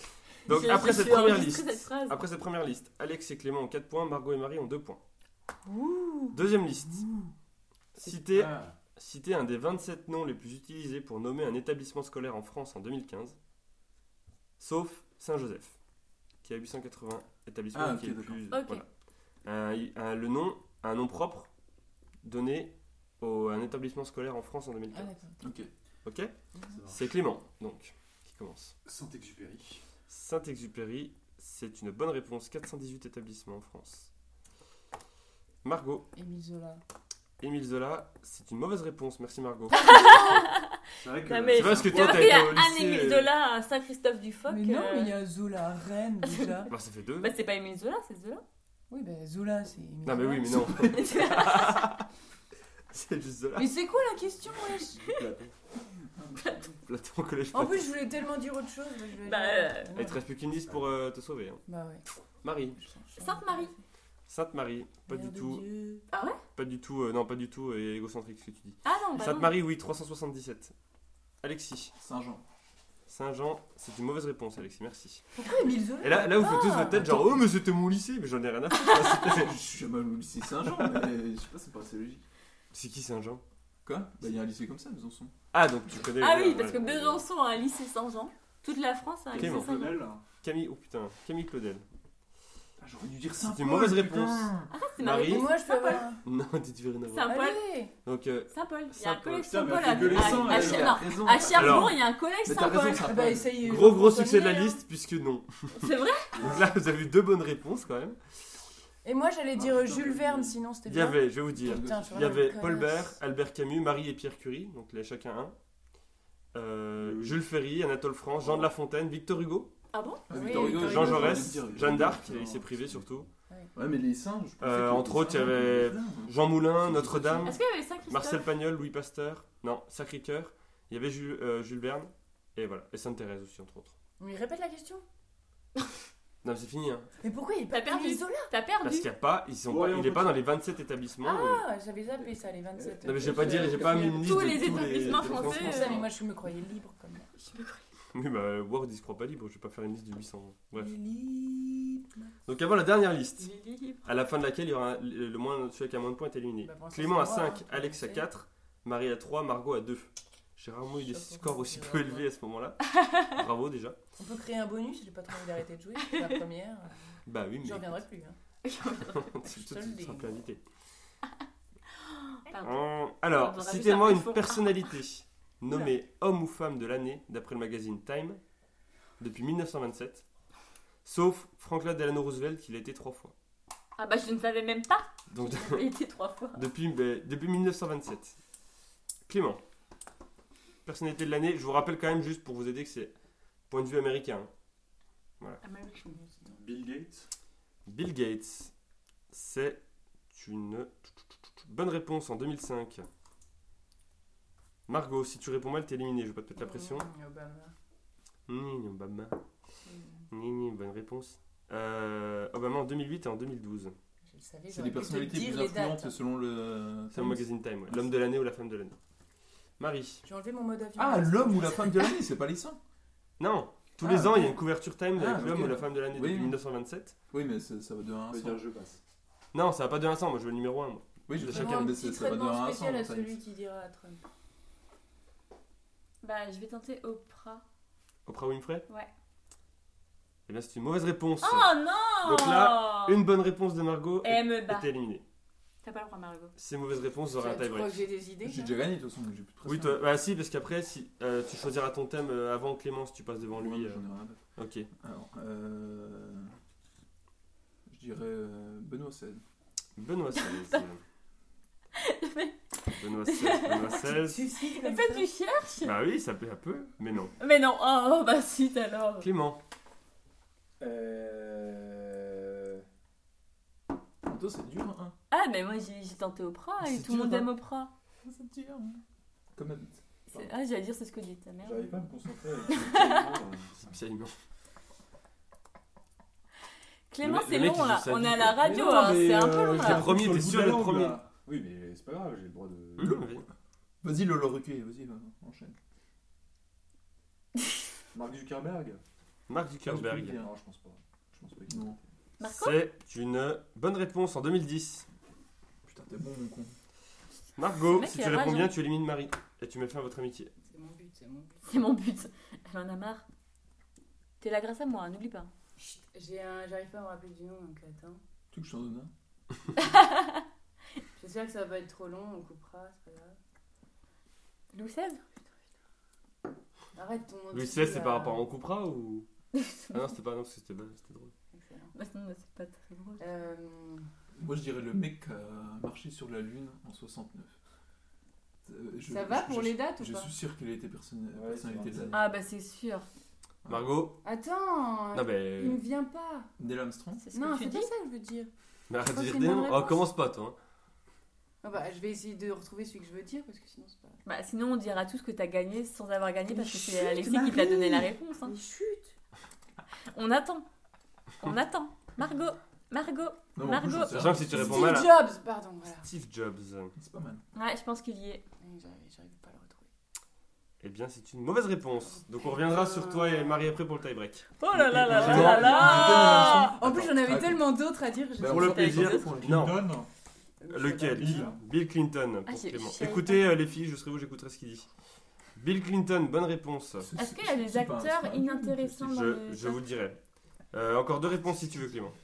Donc J'ai- après j'ai cette fait première enregistrer liste, cette phrase. après cette première liste, Alex et Clément ont quatre points, Margot et Marie ont deux points. Ouh. Deuxième liste. Citez, Ah. citez un des vingt-sept noms les plus utilisés pour nommer un établissement scolaire en France en deux mille quinze, sauf Saint-Joseph, qui a huit cent quatre-vingts établissements. Ah, qui est ok, le plus, d'accord. voilà. Un- un- le nom, un nom propre donné au, à un établissement scolaire en France en deux mille Ah, quinze. d'accord. Ok. Ok. C'est Clément, donc, qui commence. Saint-Exupéry. Saint-Exupéry, c'est une bonne réponse. quatre cent dix-huit établissements en France. Margot, Émile Zola. Émile Zola, c'est une mauvaise réponse. Merci Margot. C'est vrai que. Non, mais- C'est parce que Il y toi, a t'as marqué été au un lycée. Émile Zola à Saint-Christophe-du-Foc. Mais non, euh, mais il y a Zola à Rennes déjà. Bah, ça fait deux. Bah, c'est pas Émile Zola, c'est Zola. Oui, bah Zola, c'est Émile Non, mais Zola. oui, mais non. C'est juste Zola. Mais c'est quoi la question, wesh? Platon, collège En Platon. plus, je voulais tellement dire autre chose. mais je vais Bah, dire- euh, Il te reste plus qu'une liste pour euh, te sauver. hein. Bah ouais. Marie. Sainte-Marie. Sainte-Marie, pas Mère du de tout. Dieu. Pas du tout, euh, non, pas du tout euh, égocentrique ce que tu dis. Ah non, bah non. Sainte-Marie, oui, trois cent soixante-dix-sept. Alexis. Saint-Jean. Saint-Jean, c'est une mauvaise réponse, Alexis, merci. Pourquoi Émile Zola? Et là, là vous faites tous Ah, votre tête, genre, oh, mais c'était mon lycée, mais j'en ai rien à foutre. Je suis jamais au lycée Saint-Jean, mais je sais pas, ça me paraissait logique. C'est qui Saint-Jean? Quoi? Bah, il y a un lycée comme ça, Besançon. Ah, donc tu connais. Ah ouais, oui, ouais, parce que ouais. Besançon a un lycée Saint-Jean. Toute la France a un lycée Clément. Saint-Jean. Claudel. Camille, oh putain, Camille Claudel. Ah, j'aurais dû dire C'est Saint-Paul. une mauvaise putain. réponse. C'est ma Marie. Et réponse. moi, je peux Saint-Paul. avoir. Non, tu veux rien avoir. Saint-Paul. Allez. Donc, euh, Saint-Paul. Il y a un Saint-Paul. collège Putain, mais Saint-Paul elle à, fait gueuler à- sans, à elle, Cher- elle non, a raison. à Cherbourg, Alors, il y a un collège mais t'as raison, Saint-Paul. ça- Ah bah, essaye. gros gros Jean-François succès de la Millet, hein. liste, puisque non. C'est vrai? Donc là, vous avez eu deux bonnes réponses quand même. Et moi, j'allais Ah, dire putain, Jules mais- Verne, sinon c'était Il y bien. avait, je vais vous dire, Putain, je suis il y vraiment avait une Paul connasse. Bert, Albert Camus, Marie et Pierre Curie, donc là chacun un. Euh, Oui. Jules Ferry, Anatole France, Jean de La Fontaine, Victor Hugo, Ah bon? Ah, Oui, Victor Hugo, Victor Jean Hugo, j'aurais Jaurès, dû dire. Jeanne d'Arc, Non. lycée privé surtout. Ouais, mais les saints, je pensais Euh, que entre les autres, il y saints, avait plein. Jean Moulin, C'est Notre-Dame, Est-ce qu'il y avait Saint-Christophe? Marcel Pagnol, Louis Pasteur, non, Sacré-Cœur, il y avait Jules, euh, Jules Verne, et voilà, et Sainte-Thérèse aussi entre autres. Mais répète la question. Non, mais c'est fini, hein. Mais pourquoi il est T'as pas perdu. Émile Zola? T'as perdu. Parce qu'il n'y a pas, ils sont Bon, pas, allez, il on est pas dans continue. les vingt-sept établissements. euh. Ah, j'avais zappé ça, les vingt-sept. Non, mais je vais pas dire, j'ai pas mis une liste Tous de les tous établissements les français, C'est pour euh, ça, mais moi, je me croyais libre comme ça. Oui, bah, Word, il se croit pas libre, je vais pas faire une liste de huit cents. Bref. Libre. Donc avant la dernière liste, Il est libre. à la fin de laquelle il y aura un- le le moins, celui qui a moins de points est éliminé. Bah, pour l'instant, Clément à c'est moi, cinq, hein, Alex à c'est- quatre, Marie à trois, Margot à deux. J'ai rarement eu des Chapeau, scores aussi c'est peu vrai. élevés à ce moment-là. Bravo déjà. On peut créer un bonus, j'ai pas trop envie d'arrêter de jouer. C'est la première. Bah oui, mais J'en reviendrai plus. Hein. tu Je te le dis. seras plus invité. Pardon. Hum, On Alors, devrait citez-moi faire une plus fort. personnalité nommée homme ou femme de l'année d'après le magazine Time depuis mille neuf cent vingt-sept, sauf Franklin Delano Roosevelt qui l'a été trois fois. Ah bah je ne savais même pas. Donc Il a été trois fois. depuis, bah, depuis mille neuf cent vingt-sept. Clément, personnalité de l'année, je vous rappelle quand même juste pour vous aider que c'est point de vue américain. American. Bill Gates. Bill Gates, c'est une bonne réponse en deux mille cinq. Margot, si tu réponds mal, t'es éliminé, je vais pas te mettre la pression. Mmh, Obama. Ni, Obama. Mmh. Ni, ni, bonne réponse. Euh, Obama en deux mille huit et en deux mille douze. Je le savais, C'est j'aurais les pu te personnalités dire plus les influentes dates. selon le. C'est le magazine Time, ouais. L'homme de l'année ou la femme de l'année. Marie. J'ai enlevé mon mode avion. Ah, l'homme ou la femme de l'année, c'est pas les saints. Non, tous Ah, les ans, ok. il y a une couverture Time Ah, avec l'homme ok. ou la femme de l'année Oui, depuis oui. mille neuf cent vingt-sept. Oui, mais ça, ça va de un On à va cent. dire je passe. Non, ça va pas de un à cent, moi je veux le numéro un. Moi. Oui, je De sais, chacun, Un mais petit ça, ça va de un traitement à cent. spécial à ça. celui qui dira à Trump. Bah je vais tenter Oprah. Oprah Winfrey. Ouais. Eh bien, c'est une mauvaise réponse. Oh non. Donc là, Une bonne réponse de Margot Elle me bat. était éliminée. T'as pas le droit Margot. C'est mauvaise réponse, vous aurez un Tu crois tie-break. que j'ai des idées J'ai toi déjà gagné de toute façon, donc j'ai plus de pression. Oui, toi, bah si, parce qu'après, si euh, tu choisiras ton thème euh, avant Clément, si tu passes devant lui. Ouais, euh, j'en ai rien à battre. Ok. Alors, euh... je dirais euh, Benoît seize. Benoît seize. Benoît seize, Benoît seize. Suicide Mais comme fait ça. tu cherches. Bah oui, ça peut un peu, mais non. Mais non. Oh bah si alors. Clément. Euh. Toi, c'est dur, hein. Ah mais moi j'ai j'ai tenté Oprah et C'est tout le monde dur, aime hein. Oprah. C'est dur, hein. Comme ma bite. C'est- Ah j'allais dire c'est ce que dit ta mère. J'arrive pas à me concentrer avec ce piano, C'est piaillement. Clément Le c'est mec, il long joue là. sa On vie, est à quoi. la radio Mais non, hein, mais, c'est un peu euh, long je là. l'ai premier, sur le t'es bout sûr de la d'être langue, premier. là. Oui, mais c'est pas grave, j'ai le droit de. Mmh, vas-y. Vas-y, Lolo Ruquier, vas-y, va, enchaîne. Mark Zuckerberg. Mark Ah, Zuckerberg. du coup, Non, je pense pas. Je pense pas qu'il Non. Marco C'est une bonne réponse en deux mille dix. Putain, t'es bon, mon con. Margot, Ce mec, si il tu a réponds raison. bien, tu élimines Marie. Et tu mets fin à votre amitié. C'est mon but, c'est mon but. C'est mon but. Elle en a marre. T'es là grâce à moi, n'oublie pas. Chut, j'ai un... j'arrive pas à me rappeler du nom, donc attends. Tu veux que je t'en donne un? J'espère que ça va pas être trop long, on coupera, c'est pas grave. Louis seize Arrête ton... Louis tu seize, dis, c'est là. par rapport, on coupera ou. Ah non, c'était pas, non, parce que c'était c'était drôle. Excellent. Bah sinon, c'est pas très drôle. Euh... Moi, je dirais le mec qui a marché sur la Lune en soixante-neuf. Euh, je- Ça va je- pour je- les dates ou Je pas? suis sûr qu'il a été personne- Ouais, personnalité de c'est l'année. Ah bah c'est sûr. Margot. Attends, Non, mais. il me vient pas. Neil Armstrong. C'est ce Non, que tu c'est dis. pas ça que je veux dire. Mais arrête Je de crois dire que c'est des une noms. bonne Oh, réponse. commence pas, toi. hein. Ah bah, je vais essayer de retrouver celui que je veux dire parce que sinon c'est pas. Bah sinon on dira tous que t'as gagné sans avoir gagné parce que Mais c'est chut, Alexis qui t'a Marie. donné la réponse. hein. Mais chut. On attend. On attend. Margot. Margot. Non, mais en plus, Margot. j'en sais Sachant rien. que si tu réponds Steve mal. à- Jobs, pardon, voilà. Steve Jobs. C'est pas mal. Ouais, je pense qu'il y est. J'arrive j'arrive pas à le retrouver. Eh bien, c'est une mauvaise réponse. Donc on reviendra sur toi et Marie après pour le tie-break. Oh là là là J'ai- là là là. En plus, j'en avais Attends. tellement d'autres à dire. j'ai- Bah, Pour le on plaisir. s'en fout, on le dit. Non. Clinton. Lequel Bill. Bill Clinton Ah, pour j'ai- Clément. je savais Écoutez euh, les filles, je serai vous, j'écouterai ce qu'il dit. Bill Clinton, bonne réponse. C'est- Est-ce qu'il y a des c'est pas un- c'est acteurs pas un- inintéressants dans Je, le je vous le dirai. Euh, encore deux réponses si tu veux, Clément.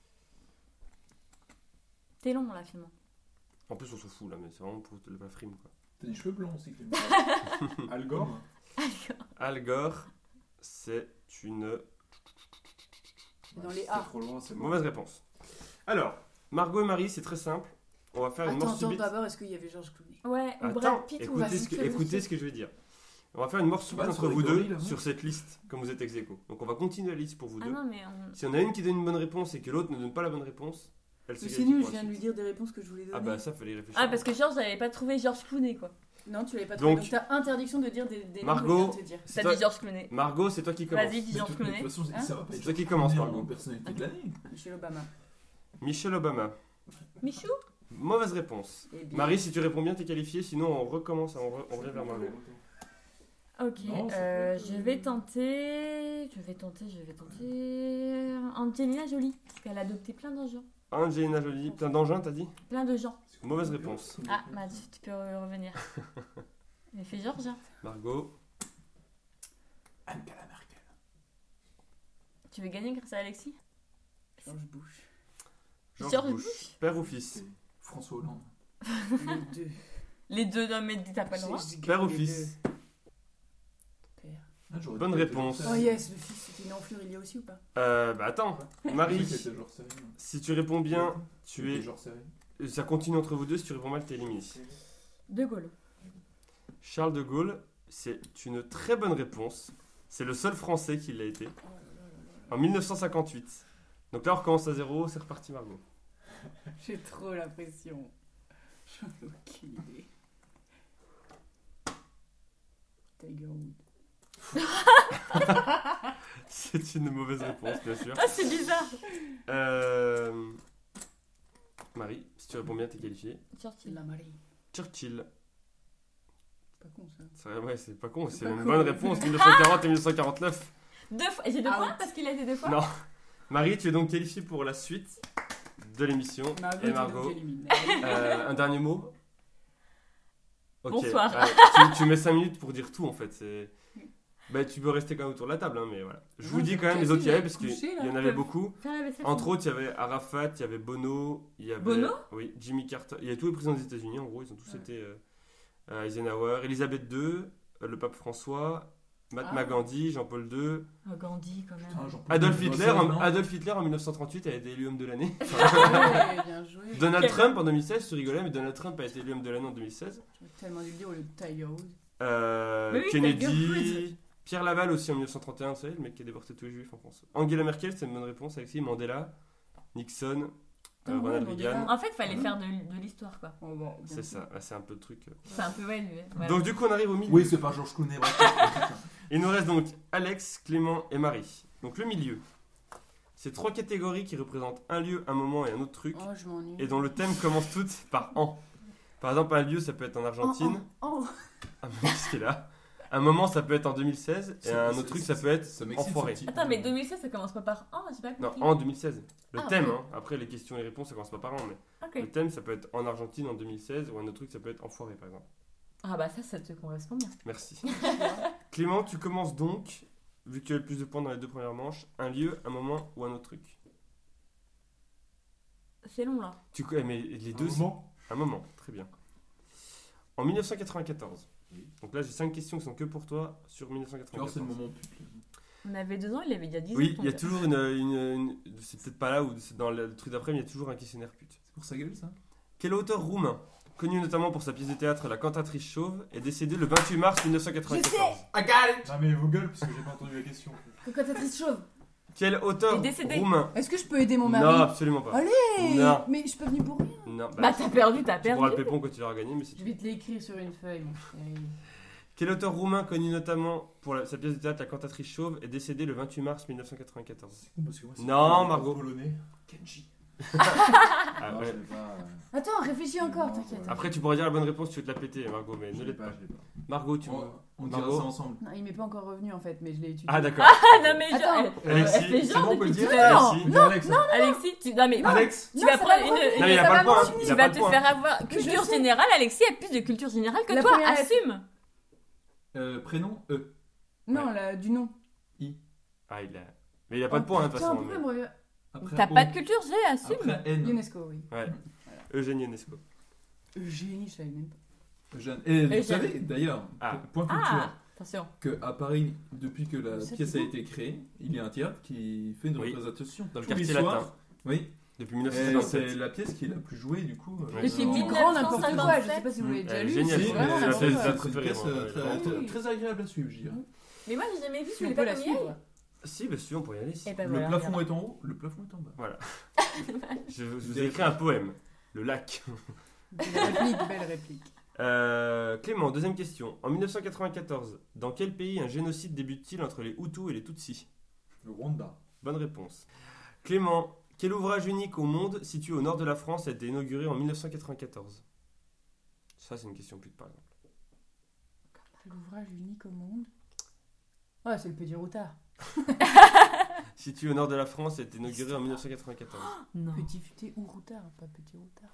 T'es long là finalement. En plus, on s'en fout là, mais c'est vraiment pour la frime quoi. T'as des cheveux blancs aussi, Clément. Al Gore. Al Gore, c'est une Dans les C'est A. trop loin, c'est bon. mauvaise réponse. Alors, Margot et Marie, c'est très simple. On va faire une Attends, mort attends, subite. d'abord, est-ce qu'il y avait Georges Clooney? Ouais, ou Attends, Brad Pitt ou écoutez, ce que, écoutez ce que je vais dire. On va faire une mort subite Bah, entre sur les vous deux gorilles, là, non sur cette liste, comme vous êtes ex aequo. Donc on va continuer la liste pour vous Ah deux. non, mais on... Si on a une qui donne une bonne réponse et que l'autre ne donne pas la bonne réponse, elle se Mais c'est qualifie nul, pour je la viens de lui suite. dire des réponses que je voulais donner. Ah bah ça, fallait y réfléchir. Ah, parce que Georges, j'avais pas trouvé Georges Clooney quoi. Non, tu l'avais pas trouvé. Donc- Donc, t'as interdiction de dire des, des noms Margot, que je viens de te dire. C'est T'as toi- dit Georges Clooney. Margot, c'est toi qui commence. Vas-y, dis Mais Georges de toute Clooney. façon, Hein ça va pas C'est être toi qui Georges commence, Clooney Margot. en personnalité de l'année. Michelle Obama. Michelle Obama. Michou. Mauvaise réponse. Eh bien. Marie, si tu réponds bien, t'es qualifié. Sinon, on recommence, on, re- on revient vers Margot. Ok, Non, ça euh, peut être- je vais tenter, je vais tenter, je vais tenter Angelina Jolie, parce qu'elle a adopté plein de gens, Angelina Jolie, plein d'engins, t'as dit plein de gens. Mauvaise réponse. Ah, Mads, tu peux re- revenir. Elle fait Georges. hein. Margot. Angela Merkel. Tu veux gagner grâce à Alexis? George Bush. George George Bush. Père ou fils François Hollande. Les deux. Les deux, non mais t'as pas le droit. J'ai- j'ai Père ou gagné les fils deux. Père. Ah, j'aurais Bonne dit que réponse. c'était Oh Georges yes, le fils, c'était une enflure, il y a aussi ou pas? Euh, bah attends. Serré. Marie, Je sais que c'était Georges Serré, moi. si tu réponds bien, tu C'était es. Georges Serré. Ça continue entre vous deux. Si tu réponds mal, t'es éliminé. De Gaulle. Charles de Gaulle, c'est une très bonne réponse. C'est le seul Français qui l'a été. En mille neuf cent cinquante-huit. Donc là, on recommence à zéro. C'est reparti, Margot. J'ai trop la pression. J'en ai aucune idée. Tiger Woods. C'est une mauvaise réponse, bien sûr. Ah, c'est bizarre. Euh... Marie, si tu réponds bien, t'es qualifié. C'est Churchill. la Marie. Churchill. Pas con ça. C'est ouais, c'est pas con, C'est c'est pas une con. bonne réponse. mille neuf cent quarante et mille neuf cent quarante-neuf. Deux fois. Et j'ai deux Ah points ouais parce qu'il a été deux fois. Non. Marie, tu es donc qualifiée pour la suite de l'émission. Margot, Et tu es donc Margot, éliminée. euh, un dernier mot. Ok. Bonsoir. Ouais, tu, tu mets cinq minutes pour dire tout en fait. C'est... Bah, tu peux rester quand même autour de la table, hein, mais voilà. Je Non, vous dis je quand même vais les autres casser, qu'il y avait, je parce vais qu'il coucher, là. y en avait beaucoup. Faire la vaisselle. Entre autres, il y avait Arafat, il y avait Bono, il y avait. Bono Oui, Jimmy Carter. Il y a tous les présidents des États-Unis, en gros, ils ont tous Ouais. été. Euh, euh, Eisenhower, Elisabeth deux, euh, le pape François, Mahatma Ah. Gandhi, Jean-Paul deux, Oh, Gandhi quand même. Putain, Jean-Paul Adolf Gaultier, Hitler, en, non Adolf Hitler en mille neuf cent trente-huit a été élu homme de l'année. Ouais, bien joué. Donald Quel- Trump en deux mille seize, tu rigolais, mais Donald Trump a été élu homme de l'année en deux mille seize. J'aurais tellement dû le dire au lieu de Tiger Woods. Euh, Mais oui, Tiger Kennedy, Pierre Laval aussi en mille neuf cent trente et un, vous savez, le mec qui a déporté tous les juifs en France. Angela Merkel, c'est une bonne réponse, Alexis. Mandela, Nixon, euh, Ah ouais, Ronald Mandela. Reagan. En fait, fallait faire de, de l'histoire quoi. Oh, bon, bien C'est sûr. ça, ah, c'est un peu le truc. euh. C'est un peu ouais, lui, voilà. Donc du coup, on arrive au milieu. Oui, c'est pas Georges Clooney. bref. Il nous reste donc Alex, Clément et Marie. Donc le milieu. C'est trois catégories qui représentent un lieu, un moment et un autre truc, Oh, je m'ennuie. et dont le thème commence toutes par an. Par exemple, un lieu, ça peut être en Argentine. Oh, oh, Ah, mais qu'est-ce qu'il a Un moment, ça peut être en deux mille seize, et Ça- un ça- autre truc, ça- ça peut être ça m'excite, enfoiré. ce petit- Attends, mais deux mille seize, ça commence pas par an, j'ai pas Non, compris. en deux mille seize. Le Ah, thème, ok. hein. Après, les questions et les réponses, ça commence pas par an, mais Ok. le thème, ça peut être en Argentine en deux mille seize, ou un autre truc, ça peut être enfoiré, par exemple. Ah bah ça, ça te correspond bien. Merci. Clément, tu commences donc, vu que tu as le plus de points dans les deux premières manches, un lieu, un moment ou un autre truc. C'est long là. Tu co- mais les deux, Un c'est- moment. un moment, très bien. En mille neuf cent quatre-vingt-quatorze. Oui. Donc là, j'ai cinq questions qui sont que pour toi sur mille neuf cent Tu vois, quatre-vingt-quatorze. c'est le moment pute. là. On avait deux ans, il avait déjà dix ans. Oui, ton il y a gars. toujours une, une- une- c'est peut-être pas là ou c'est dans le truc d'après, mais il y a toujours un questionnaire pute. C'est pour sa gueule, ça? Quel auteur roumain, connu notamment pour sa pièce de théâtre La Cantatrice Chauve, est décédé le vingt-huit mars mille neuf cent quatre-vingt-quatorze? I got it! Non, mais vos gueules, parce que j'ai pas entendu la question. Cocotatrice chauve. Quel auteur Il est décédé. roumain? Est-ce que je peux aider mon mari? Non, absolument pas. Allez Non. Mais je suis pas venue pour rien. Non, Bah t'as perdu, t'as tu pourras perdu. le pépon quand tu l'auras gagné, mais c'est Je vais te l'écrire sur une feuille, mon chéri. Quel auteur roumain, connu notamment pour la- sa pièce de théâtre La Cantatrice Chauve, est décédé le vingt-huit mars mille neuf cent quatre-vingt-quatorze? Parce que moi, c'est Non, pas Margot. polonais. Kenji. Ah, Non, ouais. je l'ai pas. euh, Attends, réfléchis encore, Non, t'inquiète. ouais. Après, tu pourras dire la bonne réponse, tu veux te la péter, Margot, mais Je ne l'ai l'aide pas, pas. je l'ai pas. Margot, tu On, veux. on dira Margot. ça ensemble. Non, il m'est pas encore revenu en fait, mais je l'ai étudié. Ah, d'accord. Ah non mais genre, Attends. elle, Alexis, elle fait c'est genre bon, on peut le depuis dire tout à l'heure. Alexis. On dirait Alex. hein. Alexis, tu, non mais Alex! tu Non, vas ça prendre va une, pas une- Non, mais il a ça pas va le point. pas hein. me Il tu a vas pas te le point. faire avoir Je culture sais. générale. Alexis a plus de culture générale que La toi. première lettre. Assume. Euh, prénom? E. Non, Ouais. la, du nom. Ah, il a. Mais il a pas de point, hein, de toute Tiens, façon. pourquoi mais- il me revient Après T'as O. pas de culture G, assume. Après N. UNESCO, oui. Ouais. Eugène Ionesco. Eugénie, je savais même pas. Jeanne. Et vous Jeanne. savez, d'ailleurs, Ah. point culture, Ah, attention. qu'à Paris, depuis que la Ça, pièce c'est a beau. été créée, il y a un théâtre qui fait une Oui. représentation Dans le tous les quartier soirs. latin. Oui. Depuis mille neuf cent Et c'est cinquante-sept. la pièce qui est la plus jouée, du coup. euh, Ouais. Depuis en- mille neuf cent Grand n'importe quoi, je cinquante-sept. sais pas si vous l'avez déjà Elle est lu. géniale, c'est Si, c'est mais vraiment c'est la n'importe pièce quoi. de- c'est une préférée, pièce moi, euh, ouais, très- vraiment. très- très agréable à suivre, je dirais. Mais moi j'ai jamais vu, Si je on voulais peut pas la qu'on y aille. suivre. Si, bah si, on pourrait y aller. si. Eh ben Le voilà, plafond regarde. est en haut, le plafond est en bas. Voilà. Je, je vous ai écrit un poème. Le lac. Belle réplique, belle réplique. Euh, Clément, deuxième question. En mille neuf cent quatre-vingt-quatorze, dans quel pays un génocide débute-t-il entre les Hutus et les Tutsis? Le Rwanda. Bonne réponse. Clément, quel ouvrage unique au monde situé au nord de la France a été inauguré en mille neuf cent quatre-vingt-quatorze? Ça, c'est une question pute, par exemple. L'ouvrage unique au monde. Ah, c'est le Petit Routard. Situé au nord de la France, a été inauguré en mille neuf cent quatre-vingt-quatorze. Non. Petit futé ou Routard, pas Petit Routard.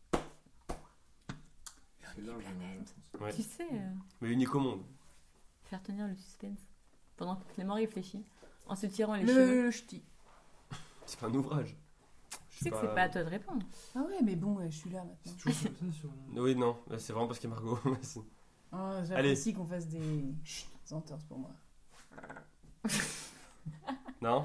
C'est là, je- Ouais. Tu sais, euh, Mais unique au monde. faire tenir le suspense pendant que Clément réfléchit en se tirant les cheveux. Le, le ch'ti. C'est pas un ouvrage. Je Tu sais que c'est pas à toi de répondre. Ah ouais, mais bon, ouais, je suis là maintenant. C'est toujours comme ça sur. Oui, non, là, c'est vraiment parce qu'il y a Margot. Merci. Ah, Allez. j'apprécie qu'on fasse des chut, des entorses pour moi. Non?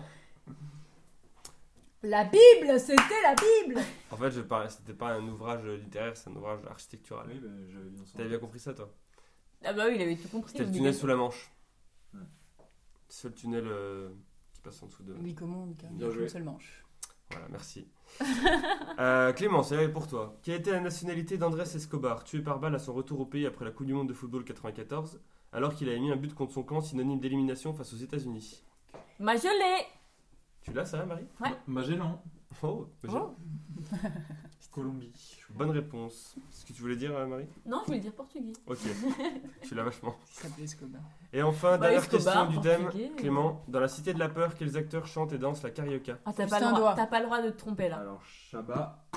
La Bible, c'était la Bible. En fait, je parlais, c'était pas un ouvrage littéraire, c'est un ouvrage architectural. Oui, bah, j'avais bien ça. T'avais bien compris ça, toi? Ah bah oui, il avait tout compris. C'était le oublie tunnel les- sous la Manche. Ouais. Seul tunnel euh, qui passe en dessous de. Unique au monde, car il y Bien a joué. qu'une seule manche. Voilà, merci. euh, Clément, c'est là pour toi. Quelle était la nationalité d'Andrés Escobar, tué par balle à son retour au pays après la Coupe du Monde de football quatre-vingt-quatorze, alors qu'il avait mis un but contre son camp, synonyme d'élimination face aux États-Unis? Ma gelée. Tu l'as, ça, Marie? Ouais. Magellan. Oh, j'ai- Oh. Colombie. Bonne réponse. Ce que tu voulais dire, euh, Marie? Non, je voulais dire portugais. Ok, tu l'as vachement. Il s'appelait Escobar. Et enfin, Bah, dernière Escobar, question du thème, portugais. Clément. Dans la Cité de la Peur, quels acteurs chantent et dansent la carioca? Ah, t'as Juste pas, le un droit- doigt. t'as pas le droit de te tromper là. Alors, Chabat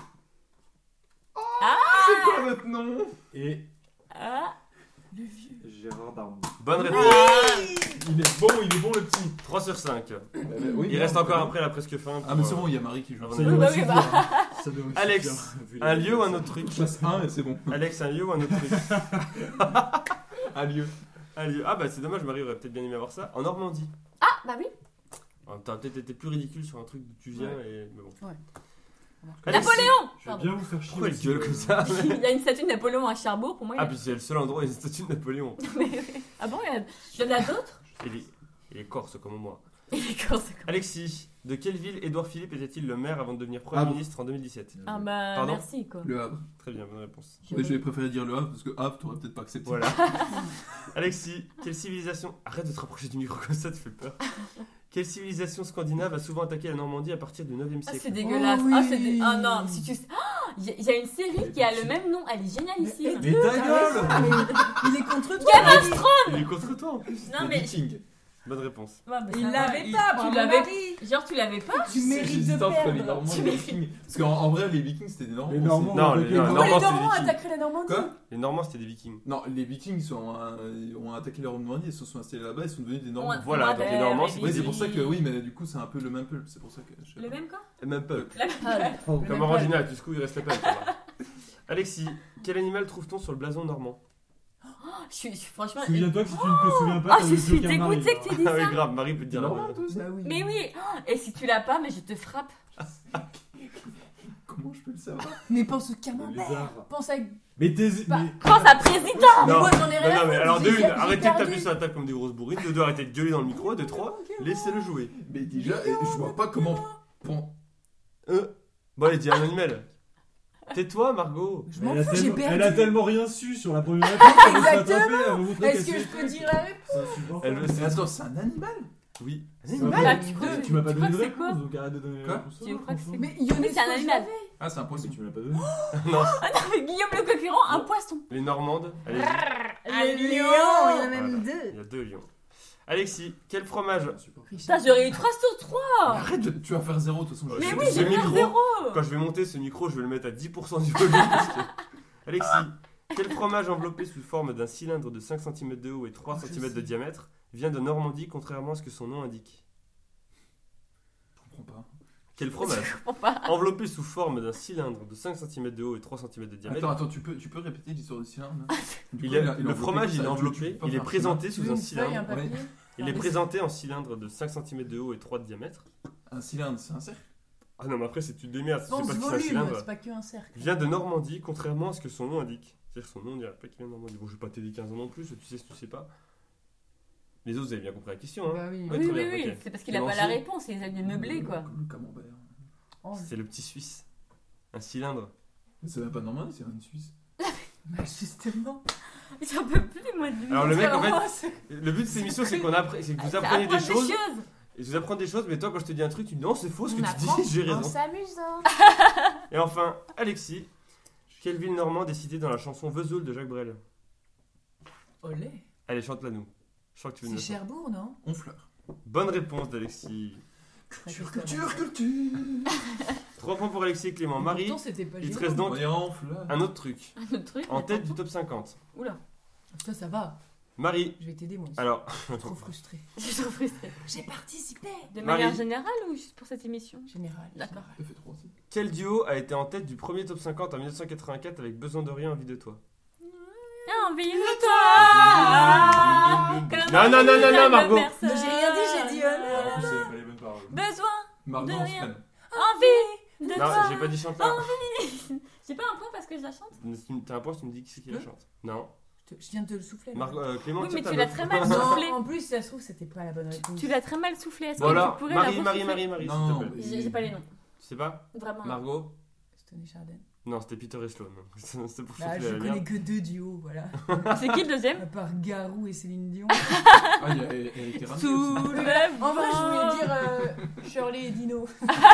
C'est quoi votre nom? et Ah, Le vieux. Gérard Darmon. Bonne réponse. Il est bon, il est bon le petit. trois sur cinq. Oui, Il reste non, encore oui. après la presque fin. Ah, mais c'est bon, il y a Marie qui joue. Ah, Ça Oui, devrait bah oui, suffire, bah. hein. Ça devrait Alex, suffire, vu un les- lieu ou un autre truc? Chasse un et c'est bon. Alex, un lieu ou un autre truc? Un lieu. Un lieu. Ah bah c'est dommage, Marie aurait peut-être bien aimé avoir ça. En Normandie. ah bah oui. Alors, T'aurais peut-être été plus ridicule sur un truc d'où tu viens, et... mais bon. Ouais. Alex, Napoléon. Je vais Pardon. bien vous faire chier. Pourquoi il aussi, gueule euh, comme ça? Il y a une statue de Napoléon à Cherbourg, pour moi. il y Ah a- puis c'est le seul endroit où il y a une statue de Napoléon. Mais- Ah bon, il y, a... il y en a d'autres. Il est, il est corse comme moi. D'accord, c'est comme- Alexis, de quelle ville Édouard Philippe était-il le maire avant de devenir Premier Havre. ministre en deux mille dix-sept? Ah bah Pardon merci quoi. Le Havre. Très bien, bonne réponse. Mais je vais préférer dire le Havre parce que Havre, t'aurais peut-être pas accepté. Voilà. Alexis, quelle civilisation... Arrête de te rapprocher du micro comme ça, tu fais peur. Quelle civilisation scandinave a souvent attaqué la Normandie à partir du neuvième Ah siècle? c'est dégueulasse. Oh oui. Ah c'est dé- ah non, si tu sais- Ah, il y, a- il y a une série qui a le même nom, elle est génialissime. Mais ta gueule Mais il est contre toi. Game Marie. Il est contre toi en plus. Non Les mais Vikings. Bonne réponse. Ouais, mais ça Il va, l'avait il- pas, tu bravo l'avais Marie. genre tu l'avais pas. Tu mérites de J'hésite entre les perdre. Normands Tu et les mérites. Vikings. Parce qu'en en vrai, les Vikings c'était des Normands. Les aussi. Normands, Non, on les- va les gagner. Pourquoi les Normands, c'est des Normands Vikings. attaqueraient la Normandie? Quoi Les Normands, c'était des Vikings. Non, les Vikings sont, euh, ont attaqué la Normandie, ils se sont installés là-bas, ils sont devenus des Normands. On- Voilà, on donc les adhère, Normands, les c'est Oui, c'est des pour ça que Vikings. oui, mais du coup c'est un peu le même peuple, c'est pour ça que. je- Le même quoi Et même peuple. La même Oh, Comme en original, du coup, il reste la peine. Alexis, quel animal trouve-t-on sur le blason normand? Je suis je suis- franchement. Souviens-toi que si tu ne te souviens pas, Ah, t'as je eu suis aucun mari, dégoûtée que tu là. aies dit Ah oui, ça. grave, Marie peut te Des dire. Normands, euh, toi aussi. Bah oui. Mais oui. Oh, et si tu l'as pas, mais je te frappe. Comment je peux le savoir? Mais pense au Le camembert. lézard. Pense à. Mais t'es. Bah, mais- Pense à président. Mais Non, moi j'en ai non, rien à non, mais foutre, alors, de j'ai- une, j'ai arrêtez de perdu. taper sur la table comme des grosses bourrines. De deux, arrêtez de gueuler dans le micro. De trois, laissez-le jouer. Mais déjà, je vois pas comment. Bon, Euh. Bon, allez, dis un animal. Tais-toi, Margot. Je m'en Elle a fous, j'ai tellement- perdu. Elle a tellement rien su sur la première réponse. Elle veut se rattraper, elle veut montrer Est-ce qu'elle que sait je peux tout. dire la réponse? C'est insupportable. Elle veut- mais attends, c'est un animal? Oui. C'est animal, pas- tu crois- Tu m'as pas tu donné de crois que c'est quoi réponse, donc arrête de donner Quoi la réponse. Tu crois que c'est- Mais Ionesco, Mais c'est un je animal. l'avais. Ah, c'est un Mais poisson. tu me l'as pas donné. Non, Avec Guillaume le concurrent, un poisson. les Normandes. Allez, Un Le lion. lion, il y en a même il deux. y a deux lions. Alexis, quel fromage? Putain, j'aurais eu trois sur trois. Arrête, de- tu vas faire zéro de toute façon. je Mais sais. oui, ce j'ai fait micro, zéro. Quand je vais monter ce micro, je vais le mettre à dix pour cent du volume. parce que- Alexis, quel fromage enveloppé sous forme d'un cylindre de cinq centimètres de haut et trois Oh, je centimètres de sais. diamètre vient de Normandie, contrairement à ce que son nom indique? Je comprends pas. Quel fromage Je comprends pas. enveloppé sous forme d'un cylindre de cinq centimètres de haut et trois centimètres de diamètre? Attends, attends, tu peux, tu peux répéter l'histoire du cylindre là Du Il coup, est- il a- il a le fromage, enveloppé il est ça, tu- tu enveloppé, peux pas il est faire un présenté Tu sous veux un une feuille, un cylindre. papier? Il est présenté en cylindre de cinq centimètres de haut et trois de diamètre. Un cylindre, c'est un cercle. Ah non, mais après, c'est tu te démerdes, tu sais Pense pas si c'est un volume, cylindre. c'est pas que un cercle. Vient de Normandie, contrairement à ce que son nom indique. C'est-à-dire que son nom, on dirait pas qu'il vient de Normandie. Bon, je vais pas t'aider quinze ans non plus, tu sais si tu sais pas. Les autres, vous avez bien compris la question, hein. Bah oui. Ouais, Oui, très oui, bien, oui. ok. C'est parce qu'il a pas Clémenceau. la réponse. Il a des meublés, quoi. Comme le camembert. Oh, C'est le petit Suisse. Un cylindre. Mais c'est même pas normal, c'est une Suisse. bah justement. J'en peux plus, moi, de lui. Alors, le mec, en fait, Oh, c'est- le but de cette émission, c'est qu'on appre- c'est que vous Ça apprenez des apprend choses. Et vous apprenez des choses, mais toi, quand je te dis un truc, tu me dis non, c'est faux ce que On tu apprend dis, j'ai en raison. s'amusant. Et enfin, Alexis, quelle ville normande est citée dans la chanson Vesoul de Jacques Brel? Olé. Allez, chante-la nous. Je crois que tu veux C'est nous la chanter. Cherbourg, non? Honfleur. Bonne réponse d'Alexis. Culture, culture, culture. trois points pour Alexis et Clément. Marie, Pourtant, c'était pas il te génial. reste donc On est en fleur. un autre truc. Un autre truc. En mais tête attends. du top cinquante. Oula, Ça, ça va. Marie, Je vais t'aider, moi aussi. alors, Je suis trop frustrée. je suis trop frustrée. J'ai participé. De Marie. manière générale ou juste pour cette émission? Général. D'accord. T'as fait trois aussi. quel duo a été en tête du premier top cinquante en mille neuf cent quatre-vingt-quatre avec Besoin de rien, envie de toi? Envie de toi. Comme Non, non, non, non, non, envie de Margot. personne. Mais j'ai rien dit, j'ai dit, euh, En plus, c'est pas les bonnes paroles. Besoin, Margot, De on se rien. calme. envie de Non, toi. j'ai pas dit chante là. J'ai pas un point parce que je la chante. T'as un point, tu me dis qui c'est qui la Hein chante. Non. Je te- je viens de te le souffler. là. Mar- euh, Clément, Oui, tiens mais ta tu l'as meuf. très mal Non, soufflé. en plus, si ça se trouve, c'était pas la bonne réponse. Tu l'as très mal soufflé. Est-ce Bon que alors, tu pourrais Marie, la Marie, ressouffler Marie, Marie, Non, s'il te non, plaît. mais- J'ai j'ai pas les noms. Tu sais pas Vraiment. Margot? Tony Chardin. Non, c'était Peter et Sloan. C'était pour Bah, souffler je la connais merde. que deux duos, voilà. C'est qui le deuxième? À part Garou et Céline Dion. Ah, il y a- elle elle était rassée Sous aussi. le En vrai, je vent. voulais dire euh, Shirley et Dino.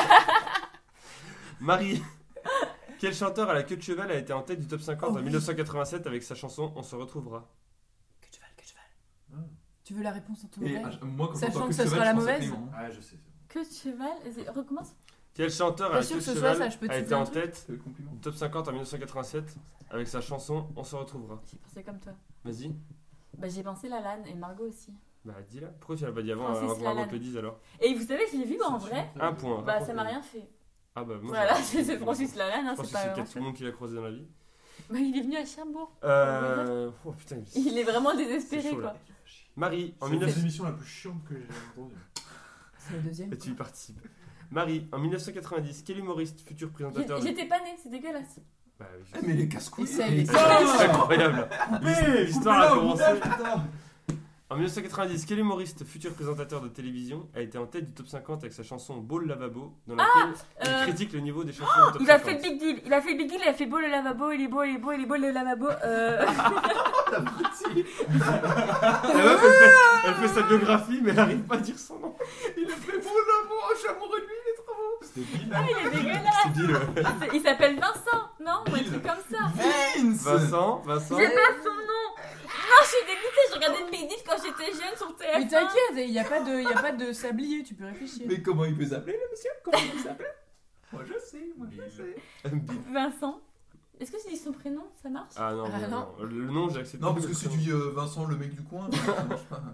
Marie, quel chanteur à la queue de cheval a été en tête du top cinquante Oh en oui. mille neuf cent quatre-vingt-sept avec sa chanson On se retrouvera? Que cheval, que cheval. Tu veux la réponse en ton Et vrai à- moi, quand Sachant j'entends que ça cheval, sera la je pense à mauvaise. Clément. Ouais, je sais. Que de cheval. Vas-y, recommence. Quel chanteur Pas à la sûr queue de que ce soit cheval ça, je peux te a été souffler un en truc tête C'est le compliment. du top cinquante en mille neuf cent quatre-vingt-sept avec sa chanson On se retrouvera? J'ai pensé comme toi. Vas-y. Bah, j'ai pensé Lalanne et Margot aussi. Bah dis-la. Pourquoi tu l'as pas dit avant, Francis avant que Margot Lalanne. te le dise alors? Et vous savez que je l'ai vu en C'est vrai. Un point. Bah, ça m'a rien fait. Ah bah moi Voilà, j'ai- c'est Francis Lalanne, hein, Je pense c'est que c'est pas le cas grand de tout le monde qui l'a croisé dans la vie. Bah, il est venu à Cherbourg. Euh... Oh putain, il- Il est vraiment c'est désespéré, chaud quoi. là. Marie, en C'est mille neuf cent... l'émission la plus chiante que j'ai entendue. C'est le deuxième. Et tu y participes. Marie, en mille neuf cent quatre-vingt-dix, quel humoriste, futur présentateur J'ai- de... J'étais pas née, c'est dégueulasse. Bah oui, Eh, mais les casse-couilles. Essaye, essaye. c'est incroyable. Coupez L'histoire a coupez-la au commencé. montage, putain. En mille neuf cent quatre-vingt-dix, quel humoriste, futur présentateur de télévision, a été en tête du top cinquante avec sa chanson Beau le lavabo, dans laquelle il euh, critique le niveau des chansons au top Il a cinquante. fait le big deal, il a fait le big deal, il a fait beau le lavabo, il est beau, il est beau, il est beau le lavabo. Euh... La meuf, elle fait, elle fait sa biographie, mais elle n'arrive pas à dire son nom. Il a fait beau l'amour, je suis amoureux de lui, il est trop beau. C'était Bill. il est dégueulasse. C'est dit le... Il s'appelle Vincent. Non, ou un truc comme ça. Vince Vincent, Vincent. J'ai pas son nom. Non, je suis dégoûtée, je regardais le Big Deal quand j'étais jeune sur T F un. Mais t'inquiète, il n'y a, pas de- y a pas de sablier, tu peux réfléchir. Mais comment il peut s'appeler le monsieur? Comment il peut s'appeler? Moi je sais, moi je sais. Vincent. Est-ce que c'est son prénom, ça marche? Ah non, Ah, non, non. non. Le nom, j'accepte Non, pas. parce que si tu dis euh, Vincent le mec du coin, ça marche pas.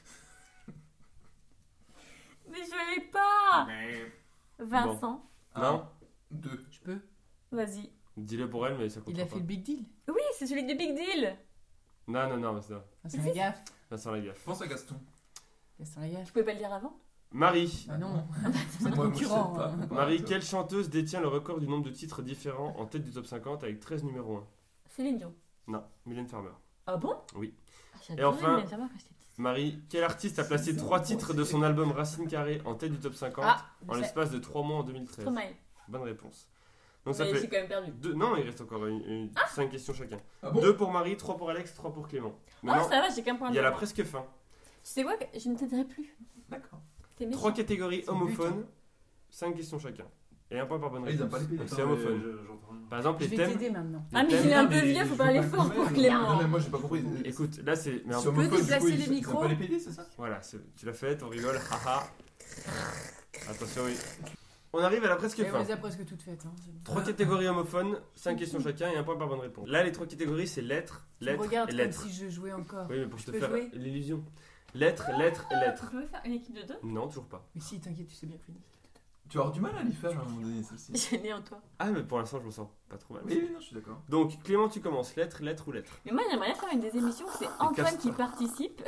Mais je l'ai pas. Vincent. Non, Deux. Je peux. Vas-y. dis-le pour elle, mais ça compte Il a pas. fait le big deal. Oui, c'est celui du Big Deal. Non, non, non, c'est ça. Ah, c'est la gaffe. Vincent Lagaffe. Pense à Gaston. Gaston Lagaffe. Je pouvais pas le dire avant? Marie. Ah non, c'est Moi, notre moi, je concurrent. sais pas. hein. Marie, quelle chanteuse détient le record du nombre de titres différents en tête du top cinquante avec treize numéros un? Céline Dion. Non, Mylène Farmer. Ah bon? Oui. Ah, j'adorais Et enfin- Mylène Farmer quand j'étais petite. Marie, quel artiste a placé trois titres de son album Racine Carrée en tête du top cinquante Ah, en je sais. l'espace de trois mois en deux mille treize? Stromae. Bonne réponse. Donc ça Mais fait j'ai quand même perdu. deux... Non, il reste encore une, une- cinq questions chacun. Ah bon? Deux pour Marie, trois pour Alex, trois pour Clément. Oh, Maintenant, ça va, j'ai qu'un point il de y a la moins. presque fin. Tu sais quoi? Je ne t'aiderai plus. D'accord. T'es méchant. Trois catégories C'est homophones, cinq questions chacun. Et un point par bonne Ah, ils réponse. aiment pas les pédés. Donc c'est homophone. J'entends rien. Par exemple, Je les vais thèmes. t'aider maintenant. Ah, mais thèmes- il est un Non, peu mais vieux, je faut veux parler pas fort le pour mettre. Clément. Non, mais moi j'ai pas compris. Écoute, là c'est. mais en- Sur peux homophone, déplacer du coup, les ils- ils micros aiment pas les pédés, c'est ça? Voilà, c'est- tu l'as fait, on rigole, haha. Attention, oui. On arrive à la presque Et on fin. les a presque toutes faites. Hein. c'est bon. Trois catégories homophones, cinq questions chacun et un point par bonne réponse. Là, les trois catégories, c'est lettres, Tu me lettres regardes et comme lettres. si je jouais encore. Oui, mais pour Je te peux faire jouer l'illusion. Lettres, lettres et lettres. Tu peux faire une équipe de deux? Non, toujours pas. Mais si, t'inquiète, tu sais bien finir. Tu vas avoir du mal à les faire à un moment donné, celle-ci. J'ai né en toi. Ah, mais pour l'instant, je me sens pas trop mal. Oui, oui, non, je suis d'accord. Donc, Clément, tu commences. Lettres, lettres ou lettres? Mais moi, j'aimerais bien faire une des émissions où c'est Antoine casse-toi. qui participe.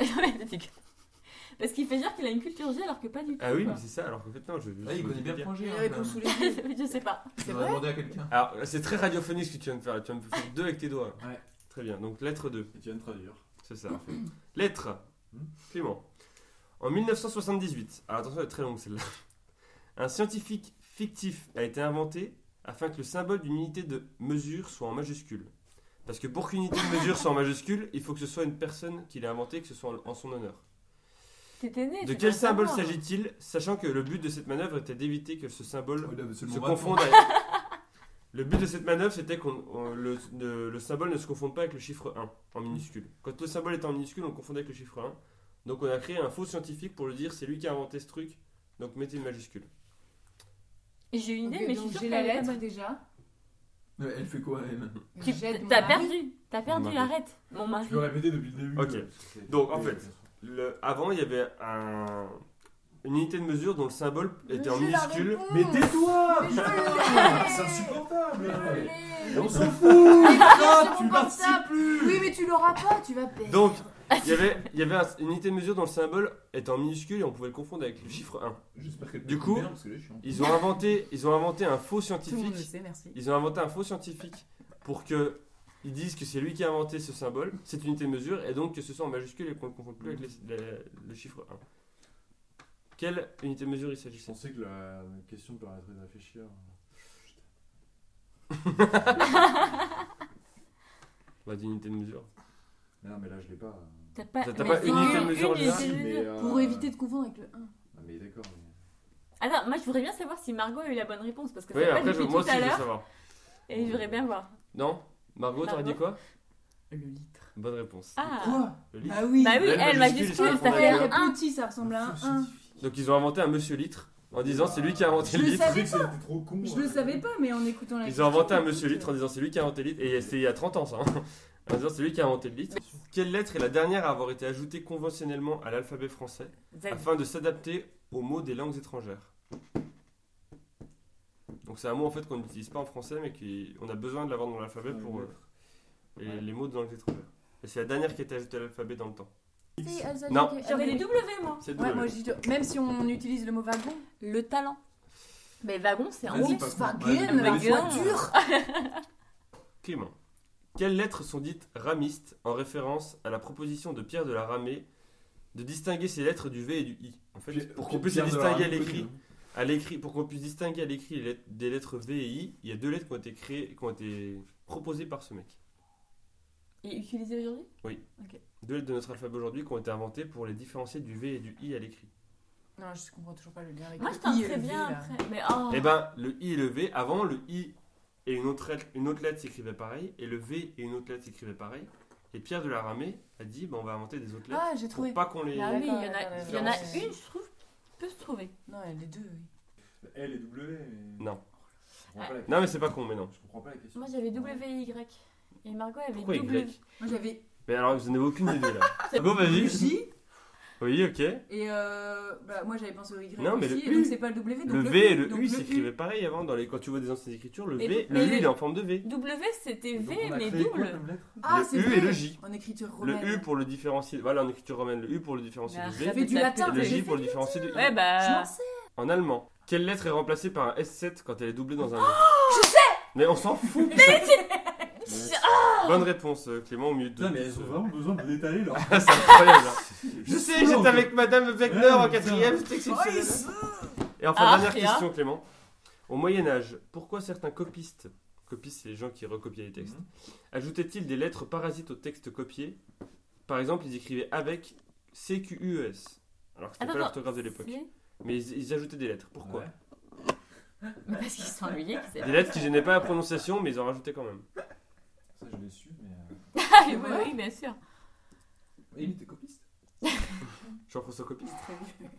Parce qu'il fait dire qu'il a une culture G alors que pas du tout. Ah oui, quoi. mais c'est ça, alors qu'en fait, non, je. Ah, il je- connaît bien le je- point G. J'ai hein, les réponses quand sous même. les yeux. Je sais pas. Tu vas demander à quelqu'un. Alors, là, c'est très radiophonique ce que tu viens de faire. Tu viens de faire deux avec tes doigts. Ouais. Très bien. Donc, lettre deux. Et tu viens de traduire. C'est ça. Lettre. Hmm. Clément. En mille neuf cent soixante-dix-huit, alors attention, elle est très longue celle-là. Un scientifique fictif a été inventé afin que le symbole d'une unité de mesure soit en majuscule. Parce que pour qu'une unité de mesure soit en majuscule, il faut que ce soit une personne qui l'a inventé, que ce soit en son honneur. T'étais né. De tu quel dois symbole savoir. s'agit-il, sachant que le but de cette manœuvre était d'éviter que ce symbole Oh, il avait se seulement confonde vingt ans. avec... Le but de cette manœuvre, c'était que le, le- le symbole ne se confonde pas avec le chiffre un en minuscule. Quand le symbole était en minuscule, on le confondait avec le chiffre un. Donc on a créé un faux scientifique pour le dire, c'est lui qui a inventé ce truc, donc mettez une majuscule. J'ai une idée, Ok, mais je donc suis sûre j'ai qu'elle la est pas lettre bonne. déjà. Mais Elle fait quoi, elle? Tu- J'aide mon T'as mari. perdu. T'as perdu, Mon mari. arrête. Mon mari. Tu peux répéter depuis le début. Ok. euh, c'est- Donc, en c'est- fait, Le, avant, il y avait un, une unité de mesure dont le symbole était en J'ai la minuscule. réponse. Mais tais-toi Mais je putain, l'ai. c'est insupportable Je l'ai. Et on s'en fout Mais Ah, sur tu mon participes portable. plus Oui, mais tu l'auras pas, tu vas perdre. Donc, il y avait, il y avait un- une unité de mesure dont le symbole était en minuscule et on pouvait le confondre avec le chiffre un. J'espère qu'elle Du peut coup, bien, parce que là, je suis en- Ils ont inventé, ils ont inventé un faux Tout le monde le scientifique. sait, merci. Ils ont inventé un faux scientifique pour que ils disent que c'est lui qui a inventé ce symbole, cette unité de mesure, et donc que ce soit en majuscule et qu'on ne le confonde plus avec les- les- le chiffre un. Quelle unité de mesure il Je s'agissait? pensais que la question me permettrait de réfléchir. Bah, d'unité de mesure. Mais non, mais là, je l'ai pas. T'as pas, T'as mais pas c'est une unité de mesure en unité général, de mais, mesure. euh, Pour éviter de confondre avec le un. Ah, mais d'accord, mais... Attends, moi je voudrais bien savoir si Margot a eu la bonne réponse parce que Oui, c'est pas après, je, depuis moi tout aussi, à je veux l'heure savoir. et je voudrais bien voir. Non? Margot, t'aurais dit Margot quoi? Le litre. Bonne réponse. Ah. Quoi? Le litre. Ah oui. Bah oui, L elle majuscule, majuscule, ça ça confond fait avec fait un un. petit, ça ressemble à un un. Donc, ils ont inventé un monsieur litre en disant c'est lui qui a inventé Je le le litre. savais Je savais que c'était trop con. Je le savais pas, mais en écoutant la Ils ont inventé un question, monsieur litre en disant c'est lui qui a inventé le litre. Et c'était il y a trente ans, ça. hein. En disant c'est lui qui a inventé le litre. Quelle lettre est la dernière à avoir été ajoutée conventionnellement à l'alphabet français Z. afin de s'adapter aux mots des langues étrangères? Donc c'est un mot en fait qu'on n'utilise pas en français mais qu'on a besoin de l'avoir dans l'alphabet Ouais, pour une euh, lettre. les, Ouais. les mots de langues étrangères. Et c'est la dernière qui a été ajoutée à l'alphabet dans le temps. Si, elle s'est Non. dit que- J'aurais Ah, les mais- W moi. C'est le Ouais, W. moi je dis même si on utilise le mot wagon. Le talent. Mais wagon, c'est un Vas-y, mot. pas- Volkswagen, Ouais, la wagon. voiture. Clément. Quelles lettres sont dites ramistes en référence à la proposition de Pierre de la Ramée de distinguer ces lettres du V et du I? En fait, Pierre- pour qu'on puisse les Pierre de distinguer à Ramée, l'écrit, connu, à l'écrit, pour qu'on puisse distinguer à l'écrit les lettres- des lettres V et I, il y a deux lettres qui ont été créées, qui ont été proposées par ce mec. Et utilisé aujourd'hui? Deux lettres de notre alphabet aujourd'hui qui ont été inventées pour les différencier du V et du I à l'écrit. Non, je comprends toujours pas le lien avec Moi le je I et tenterais le V, bien là. après. Mais oh. Eh ben, le I et le V, avant le I et une autre, lettre, une autre lettre s'écrivait pareil, et le V et une autre lettre s'écrivaient pareil. Et Pierre de la Ramée a dit bah, on va inventer des autres lettres Ah, j'ai pour trouvé. pas qu'on les. Ah oui, il y en a, D'accord, il y en a d'accord. une, je trouve, peut se trouver. Non, les deux, oui. L et W. Mais... Non. Je comprends pas la Non, mais c'est pas con, mais non. Je comprends pas la question. Moi j'avais W Y. Et Margot avait Pourquoi W. Y? Moi, j'avais Mais alors, vous n'avez aucune idée là. C'est Go, vas-y. J Oui, ok. et euh, bah, moi, j'avais pensé au Y Non, mais aussi, le et U. donc c'est pas le W. Donc Le V et le donc U le s'écrivaient pareil avant. Dans les... Quand tu vois des anciennes écritures, le Mais- V, mais le U le- il est en forme de V. W c'était Donc, V, on a mais créé quoi double. comme lettre Ah, Le c'est U vrai. et le J. En écriture Le romaine. U pour le différencier. Voilà, en écriture romaine, le U pour le différencier Mais du V. arrête J'ai fait du de latin, taper. Et le j'ai J fait pour le du différencier du I. Ouais, Je bah. m'en sais. En allemand, quelle lettre est remplacée par un S sept quand elle est doublée dans un mot Oh, Je sais Mais on s'en fout putain. Bonne réponse, euh, Clément, au milieu de Putain, mais elles ont vraiment besoin de détailler là. Ah, c'est incroyable là. Je sais, saoulant, j'étais quoi. avec Madame Wegner Ouais, en putain. quatrième, c'était Oh, exceptionnel. il Et enfin, Ah, dernière Réa. question, Clément. Au Moyen-Âge, pourquoi certains copistes, copistes c'est les gens qui recopiaient les textes, Mhm. ajoutaient-ils des lettres parasites au texte copié? Par exemple, ils écrivaient avec C Q U E S, alors que c'était Attends, pas attends, l'orthographe de l'époque. c'est- Mais ils, ils ajoutaient des lettres. Pourquoi? Ouais. Mais parce qu'ils sont ennuyés. qu'ils Des savent lettres qui gênaient pas la prononciation, mais ils en rajoutaient quand même. Ça, je l'ai su, mais. euh, pas. Ah oui, oui, oui, bien sûr. Oui, il était copiste. Jean-François copiste. Très bien.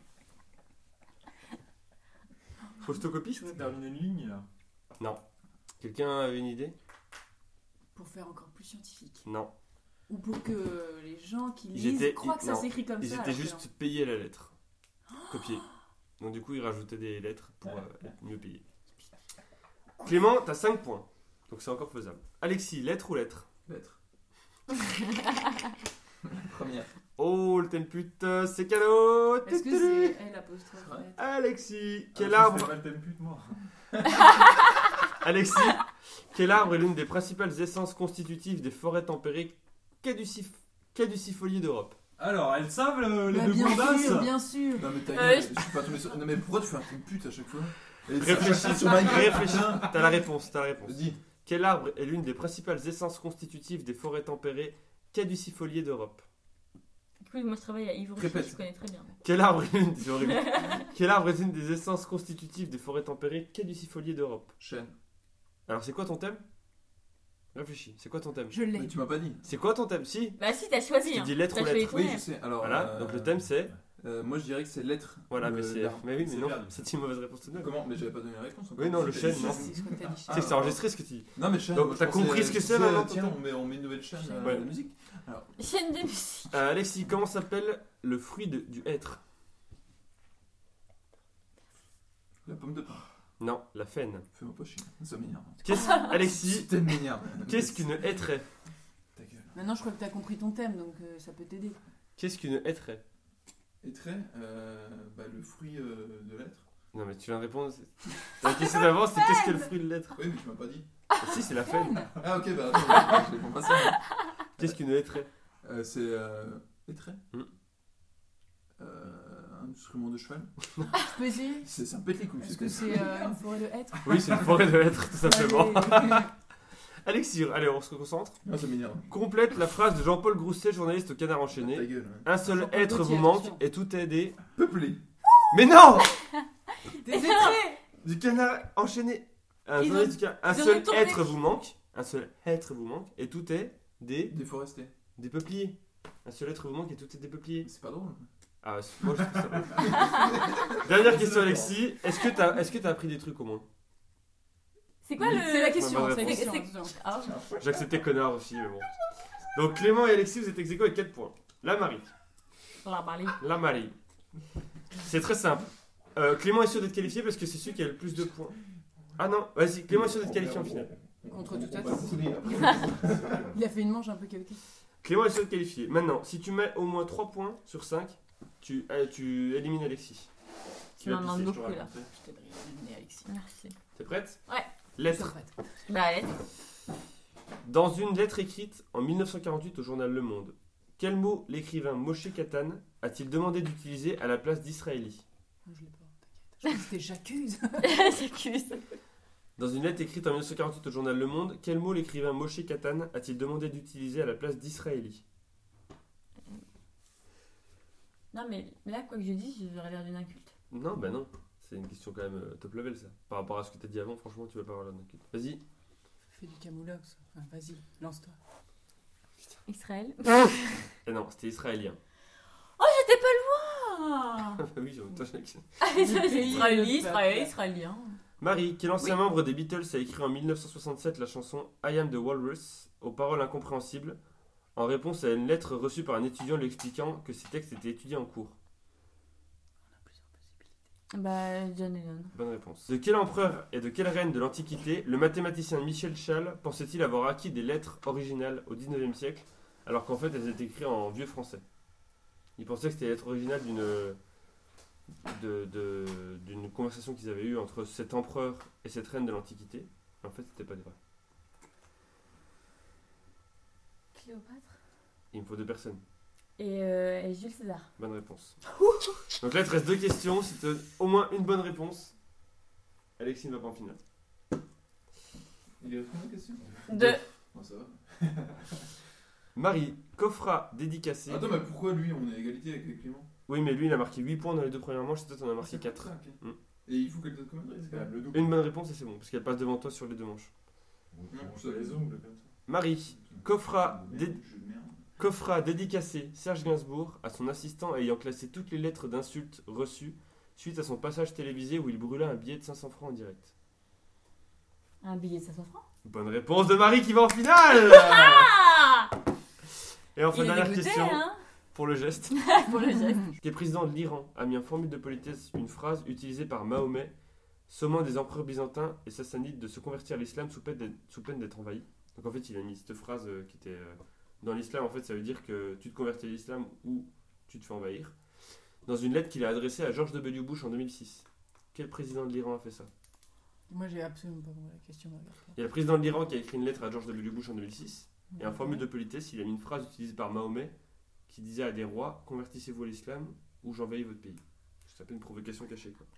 Photocopiste? Termine une ligne là. Non. Quelqu'un avait une idée? Pour faire encore plus scientifique. Non. Ou pour que les gens qui Ils lisent étaient- croient que ils- ça non. s'écrit comme Ils ça. étaient alors que juste payés la lettre. Copiés. Donc du coup, ils rajoutaient des lettres pour euh, être mieux payés. Clément, t'as cinq points. Donc c'est encore faisable. Alexis, lettre ou lettre? Lettre. Première. Oh, le tempute, euh, c'est cadeau. non. Est-ce que Tudu. c'est L apostrophe Ouais. lettre Alexis, quel Ah, arbre C'est pas le thème pute, moi. Alexis, quel arbre est l'une des principales essences constitutives des forêts tempérées caducif... caducifoliées d'Europe? Alors, elles savent le- les Bah, deux bien sûr, blondasses. bien sûr. Non, mais ta Euh, gueule, je- je suis pas tombé sur. Non, mais pourquoi tu fais un truc pute à chaque fois? Et ça Réfléchis, cherche sur ma gueule. réfléchis. T'as la réponse, t'as la réponse. Dis. Quel arbre est l'une des principales essences constitutives des forêts tempérées caducifoliées d'Europe? Écoute, moi je travaille à Ivry, Répète. je connais très bien. Quel arbre est l'une c'est horrible. Quel arbre est l'une des essences constitutives des forêts tempérées caducifoliées d'Europe? Chêne. Alors c'est quoi ton thème? Réfléchis, c'est quoi ton thème? Je l'ai. Mais tu m'as pas dit. C'est quoi ton thème? Si, Bah si, t'as choisi. je Hein. t'ai dit lettre T'as ou choisi lettre. ton Oui, thème. je sais. Alors. Voilà, euh, donc le thème c'est... euh, moi, je dirais que c'est lettre. Voilà, euh, mais c'est... l'arbre. Mais oui, mais C'est non, perdu. c'est une mauvaise réponse de neuf. Comment? Mais j'avais pas donné la réponse. encore. Oui, non, le C'était chêne, du non. C'est ce que t'as dit. Tu sais que c'est enregistré ce que tu dis. Non, mais chêne. Donc, moi, je t'as pensais, compris ce que euh, c'est, tu sais, maintenant, Tiens, Tonton on met, on met une nouvelle chaîne euh, Ouais. de musique. Alors, Chaîne de musique. Euh, Alexis, comment s'appelle le fruit de- du hêtre? la pomme de pain. Non, la faine. Fais-moi pas chier. Ça m'énerve. Qu'est-ce... Alexis, C'était m'énerve. qu'est-ce qu'une hêtraie? Ta gueule. Maintenant, je crois que t'as compris ton thème, donc euh, ça peut t'aider. Qu'est-ce qu'une hêtraie? Et très, euh, bah, le fruit euh, de l'être. Non mais tu viens de répondre. c'est- La question d'avant c'est qu'est-ce que le fruit de l'être? Oui, mais tu m'as pas dit. Si, c'est la faine. Ah, ok, bah attends, je réponds pas ça. Qu'est-ce qu'une hêtraie? Euh, c'est. Euh, et très Hmm. euh, Un instrument de cheval. Je peux essayer? C'est ça pète les couilles. Est-ce que c'est euh, une forêt de hêtre? Oui, c'est une forêt de hêtres, tout simplement. Allez. Alexis, allez, on se concentre. Ah, ça m'énerve. Complète la phrase de Jean-Paul Grousset, journaliste au Canard Ta enchaîné. gueule. ouais. Un seul Jean-Paul être Gaultier, vous manque attention. et tout est des... Peuplé. Mais non! Des hêtraies! Du Canard enchaîné. Un, Ils journaliste du Canard- un ils ont seul tourné. être vous manque. Un seul être vous manque et tout est des... Déforesté. des peupliers. Un seul être vous manque et tout est des peupliers. C'est pas drôle. Ah, c'est- moi je trouve ça. Dernière question, Alexis. Est-ce que t'as est-ce que t'as appris des trucs au moins? C'est quoi le. C'est la question, Ouais, c'est la ouais, question. c'est- attention. Ah, J'acceptais connard aussi, mais bon. Donc Clément et Alexis, vous êtes ex aequo avec quatre points. La Marie. la Marie. La Marie. C'est très simple. Euh, Clément est sûr d'être qualifié parce que c'est celui qui a le plus de points. Ah non, vas-y, Clément est sûr d'être qualifié en finale. Contre toute On va attente. couler après. Il a fait une manche un peu chaotique. Clément est sûr d'être qualifié. Maintenant, si tu mets au moins trois points sur cinq, tu, euh, tu élimines Alexis. Qui Tu va m'en pisser, demandes je te beaucoup, là. raconte. Je t'aiderai à éliminer Alexis. Merci. T'es prête? Ouais. Je suis Lettre. prête. Bah, allez. Dans une lettre écrite en mille neuf cent quarante-huit au journal Le Monde, quel mot l'écrivain Moshe Katan a-t-il demandé d'utiliser à la place d'Israéli? Non, je l'ai pas, t'inquiète. Je crois que c'était j'accuse. J'accuse. Dans une lettre écrite en mille neuf cent quarante-huit au journal Le Monde, quel mot l'écrivain Moshe Katan a-t-il demandé d'utiliser à la place d'Israéli? Non, mais là, quoi que je dise, j'aurais l'air d'une inculte. Non, bah non. C'est une question quand même euh, top level ça. Par rapport à ce que t'as dit avant, franchement, tu vas pas avoir l'air d'inculte. Vas-y. fais du camoulox. Enfin, vas-y, lance-toi. Israël. Eh non, c'était israélien. Oh, j'étais pas loin. Ah bah oui, j'ai toi, j'ai- Ah, mais ça, c'est Israël, Israël, Israël, israélien. Marie, quel ancien Oui. membre des Beatles a écrit en mille neuf cent soixante-sept la chanson I Am the Walrus, aux paroles incompréhensibles, en réponse à une lettre reçue par un étudiant lui expliquant que ces textes étaient étudiés en cours? Bah, John Lennon. Bonne réponse. De quel empereur et de quelle reine de l'Antiquité le mathématicien Michel Chasles pensait-il avoir acquis des lettres originales au dix-neuvième siècle, alors qu'en fait elles étaient écrites en vieux français? Il pensait que c'était les lettres originales d'une de- de- d'une conversation qu'ils avaient eue entre cet empereur et cette reine de l'Antiquité. En fait, c'était pas vrai. Cléopâtre. Il me faut deux personnes. Et, euh, et Jules César. Bonne réponse. Donc là, il te reste deux questions. Si tu as au moins une bonne réponse, Alexis ne va pas en finale. Il est combien de questions? Deux. Non, ça va. Marie, coffret dédicacé. Attends, mais pourquoi lui, on est à égalité avec Clément? Oui, mais lui, il a marqué huit points dans les deux premières manches et toi, t'en as marqué C'est quatre. pour ça, ok. Mm. Et il faut qu'elle donne combien de C'est risques quand même le double. Une bonne réponse et c'est bon, parce qu'elle passe devant toi sur les deux manches. On Non, mange ça- les ongles comme ça. Marie, coffret dé- Merde, je merde. coffret dédicacé Serge Gainsbourg à son assistant ayant classé toutes les lettres d'insultes reçues suite à son passage télévisé où il brûla un billet de cinq cents francs en direct. Un billet de cinq cents francs. Bonne réponse de Marie qui va en finale. Ah. Et enfin, Il est dernière dégoûté, question hein. pour le geste. Pour le geste. Qui est président de l'Iran a mis en formule de politesse une phrase utilisée par Mahomet, sommant des empereurs byzantins et sassanides de se convertir à l'islam sous peine d'être- sous peine d'être envahis. Donc en fait, il a mis cette phrase euh, qui était euh, dans l'islam. En fait, ça veut dire que tu te convertis à l'islam ou tu te fais envahir. Dans une lettre qu'il a adressée à George W. Bush en deux mille six. Quel président de l'Iran a fait ça? Moi, j'ai absolument pas compris la question. me regarde pas. Il y a le président de l'Iran qui a écrit une lettre à George W. Bush en deux mille six. Et en formule de politesse, il a mis une phrase utilisée par Mahomet qui disait à des rois: convertissez-vous à l'islam ou j'envahis votre pays. Ça s'appelle une provocation cachée, quoi.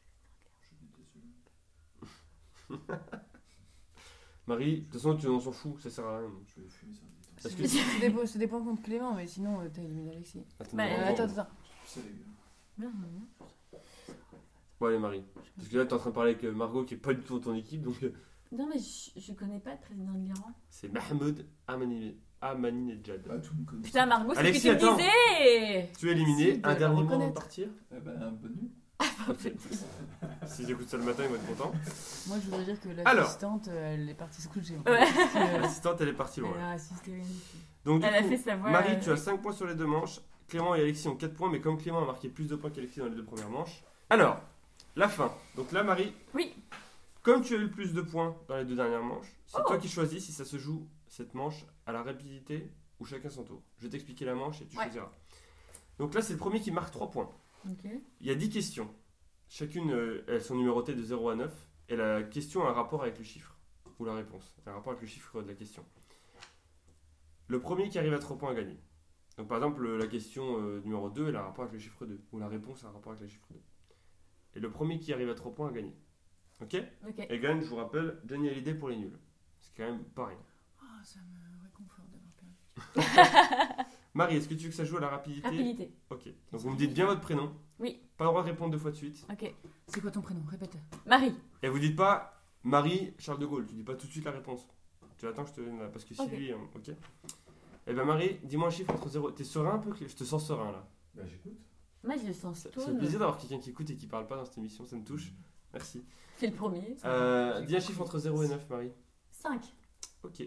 Je suis déçu. Marie, de toute façon, tu, on s'en fout, ça sert à rien. Je vais fumer ça. Est-ce Ça que- ça dépend, ça dépend contre Clément, mais sinon, euh, t'as éliminé Alexis. Attends, Bah, non, Euh, non, attends, non. attends. Ça, les gars. Bien, bien. Bon, allez, Marie. Parce que là, t'es en train de parler avec euh, Margot qui est pas du tout dans ton équipe, donc euh, Non, mais je, je connais pas le président de l'Iran. c'est Mahmoud Ahmadi- Ahmadinejad. Bah, tout le monde connaît. Putain, Margot, c'est ce que Alexis, tu me attends. disais. Tu es éliminé, Si, de un le dernier mot avant de reconnaître. partir. Eh ben, bonne nuit. Ok. Si j'écoute ça le matin, il va être content. Moi, je voudrais dire que Alors. l'assistante, euh, elle est partie se coucher. Ouais. Euh, L'assistante, elle est partie Elle loin. a assisté rien du tout. Donc, du Elle a coup, fait sa voix. Marie, euh, tu as cinq points sur les deux manches. Clément et Alexis ont quatre points, mais comme Clément a marqué plus de points qu'Alexis dans les deux premières manches. Alors, la fin. Donc là, Marie, Oui. comme tu as eu le plus de points dans les deux dernières manches, c'est Oh. toi qui choisis si ça se joue cette manche à la rapidité ou chacun son tour. Je vais t'expliquer la manche et tu Ouais. choisiras. Donc là, c'est le premier qui marque trois points. Ok. Il y a dix questions. Chacune, euh, elles sont numérotées de zéro à neuf. Et la question a un rapport avec le chiffre. Ou la réponse. Un rapport avec le chiffre de la question. Le premier qui arrive à trois points a gagné. Donc par exemple, la question euh, numéro deux, elle a un rapport avec le chiffre deux. Ou la réponse a un rapport avec le chiffre deux. Et le premier qui arrive à trois points a gagné. Ok? Ok. Et gagne, je vous rappelle, Johnny Hallyday pour les nuls. C'est quand même pas rien. Ah, ça me réconforte d'avoir perdu. Marie, est-ce que tu veux que ça joue à la rapidité? Rapidité. Ok. Donc vous me dites bien votre prénom. Oui. Pas le droit de répondre deux fois de suite. Ok. C'est quoi ton prénom? Répète. Marie. Et vous dites pas Marie Charles de Gaulle. Tu dis pas tout de suite la réponse. Tu attends que je te donne la... Parce que si Ok. lui... hein, ok. Eh ben Marie, dis-moi un chiffre entre zéro... T'es serein un peu? Je te sens serein là. Bah j'écoute. Moi, je le sens Ça, ça fait stone. plaisir d'avoir quelqu'un qui écoute et qui parle pas dans cette émission. Ça me touche. Merci. C'est le premier. Euh, dis un chiffre entre zéro et neuf, Marie. cinq. Ok.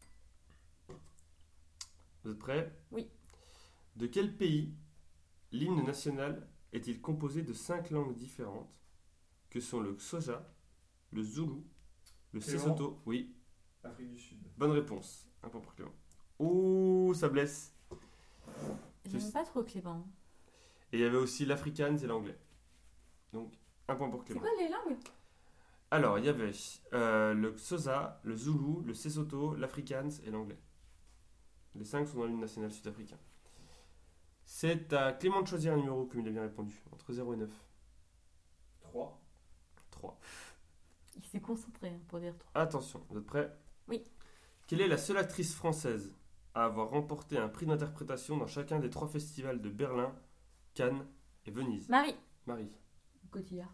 Vous êtes prêts? Oui. De quel pays l'hymne national est-il composé de cinq langues différentes que sont le Xhosa, le Zoulou, le Clément. Sesotho? Oui, Afrique du Sud. bonne réponse. Un point pour Clément. Ouh, ça blesse. J'aime pas trop Clément. Et il y avait aussi l'afrikaans et l'anglais. Donc, un point pour C'est Clément. quoi les langues? Alors, il y avait euh, le Xhosa, le Zoulou, le Sesotho, l'afrikaans et l'anglais. Les cinq sont dans l'hymne national sud-africain. C'est à Clément de choisir un numéro, comme il a bien répondu, entre zéro et neuf. trois. trois. Il s'est concentré hein, pour dire trois. Attention, vous êtes prêts? Oui. Quelle est la seule actrice française à avoir remporté un prix d'interprétation dans chacun des trois festivals de Berlin, Cannes et Venise? Marie. Marie. Cotillard.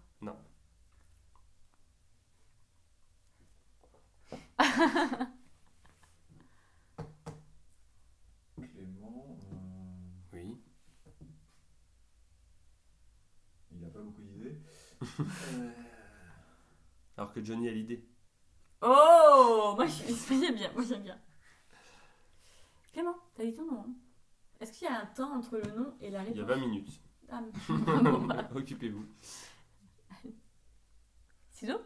n'a pas beaucoup d'idées. Euh, Alors que Johnny a l'idée. Oh, moi je- j'aime bien, moi j'aime bien. Clément, t'as dit ton nom hein. Est-ce qu'il y a un temps entre le nom et la réponse? Il y a vingt minutes. Ah, bon, bah. Occupez-vous. Ciseaux?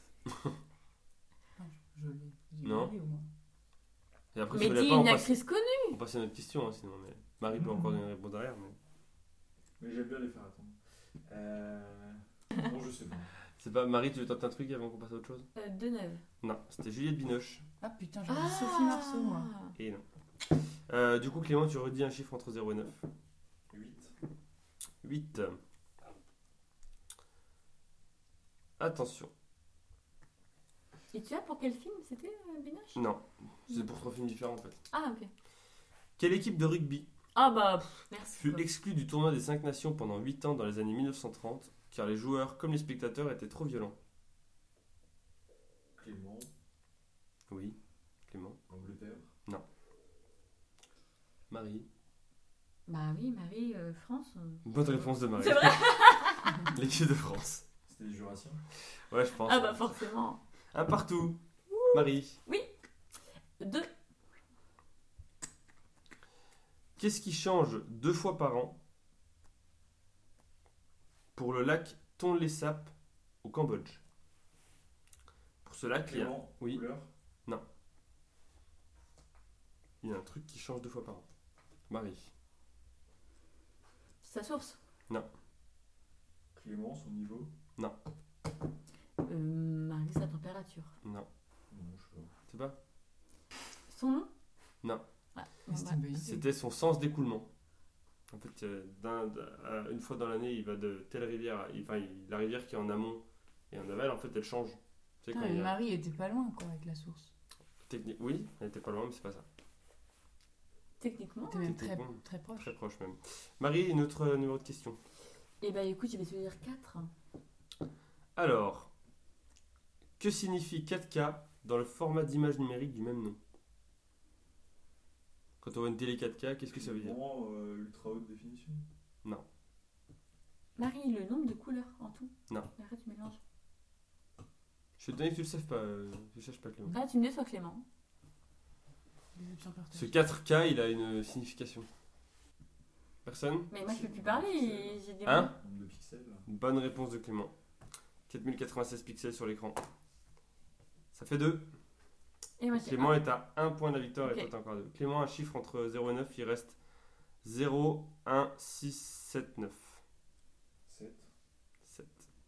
Je l'ai. J'ai Non. regardé, au moins. Et après, Mais si vous l'avez dis pas, on une passe, actrice connue. on passe à notre question, hein, sinon. Mais Marie peut Mhm. encore donner une réponse derrière. Mais... Mais j'aime bien les faire attendre. Euh... Bon, je sais pas. C'est pas. Marie, tu veux tenter un truc avant qu'on passe à autre chose? Euh, Deneuve. Non, c'était Juliette Binoche. Ah putain, j'avais dit Sophie Marceau, moi. Et non. Euh, du coup, Clément, tu redis un chiffre entre zéro et neuf. huit. huit. Attention. Et tu as pour quel film c'était euh, Binoche? Non, c'est pour trois films différents en fait. Ah, ok. Quelle équipe de rugby Ah, bah, pff, merci. fut quoi. exclue du tournoi des cinq nations pendant huit ans dans les années mille neuf cent trente car les joueurs comme les spectateurs étaient trop violents? Clément. Oui, Clément. Angleterre. Marie. Bah oui, Marie, euh, France. euh. Bonne réponse de Marie. C'est vrai? L'équipe de France. C'était les Jurassiens. Ouais, je pense. Ah, bah forcément. Un partout. Marie. Deux. Qu'est-ce qui change deux fois par an pour le lac Tonlé Sap au Cambodge? Pour ce lac, il y a, Clément. oui. Couleur. il y a un truc qui change deux fois par an. Marie. Sa source. Clément, son niveau. Euh, Marie, sa température. Non, Non, je sais pas. c'est pas. Son nom? Non. Ouais, Mais bon, c'était bah. une bonne idée. C'était son sens d'écoulement. En fait, euh, d'un- d'un- une fois dans l'année, il va de telle rivière, à- il- enfin, il- la rivière qui est en amont et en aval, en fait, elle change. Tu sais, Putain, quand il mais y a- Marie était pas loin, quoi, avec la source. techni- Oui, elle était pas loin, mais c'est pas ça. Techniquement. T'es même très, Techniquement. très proche. Très proche même. Marie, une autre euh, numéro de question. Et bah écoute, je vais te dire quatre. Alors, que signifie quatre K dans le format d'image numérique du même nom? Quand on voit une télé quatre K, qu'est-ce que ça veut dire? Clément, euh, ultra haute définition. Marie, le nombre de couleurs en tout. Non. Arrête, tu mélanges. Je vais te donner que tu le saches pas, euh, tu le saches pas Clément. Ah, tu me dis soit Clément. Les options partagées. Ce quatre K, il a une signification. Personne? Mais moi je peux plus parler, j'ai des Hein? mots. Nombre de pixels. Bonne réponse de Clément. quatre mille quatre-vingt-seize pixels sur l'écran. Ça fait deux. Et moi j'ai Clément un. est à un point de la victoire Ok. et toi t'as encore deux. Clément, un chiffre entre zéro et neuf, il reste zéro, un, six, sept, neuf. sept. sept.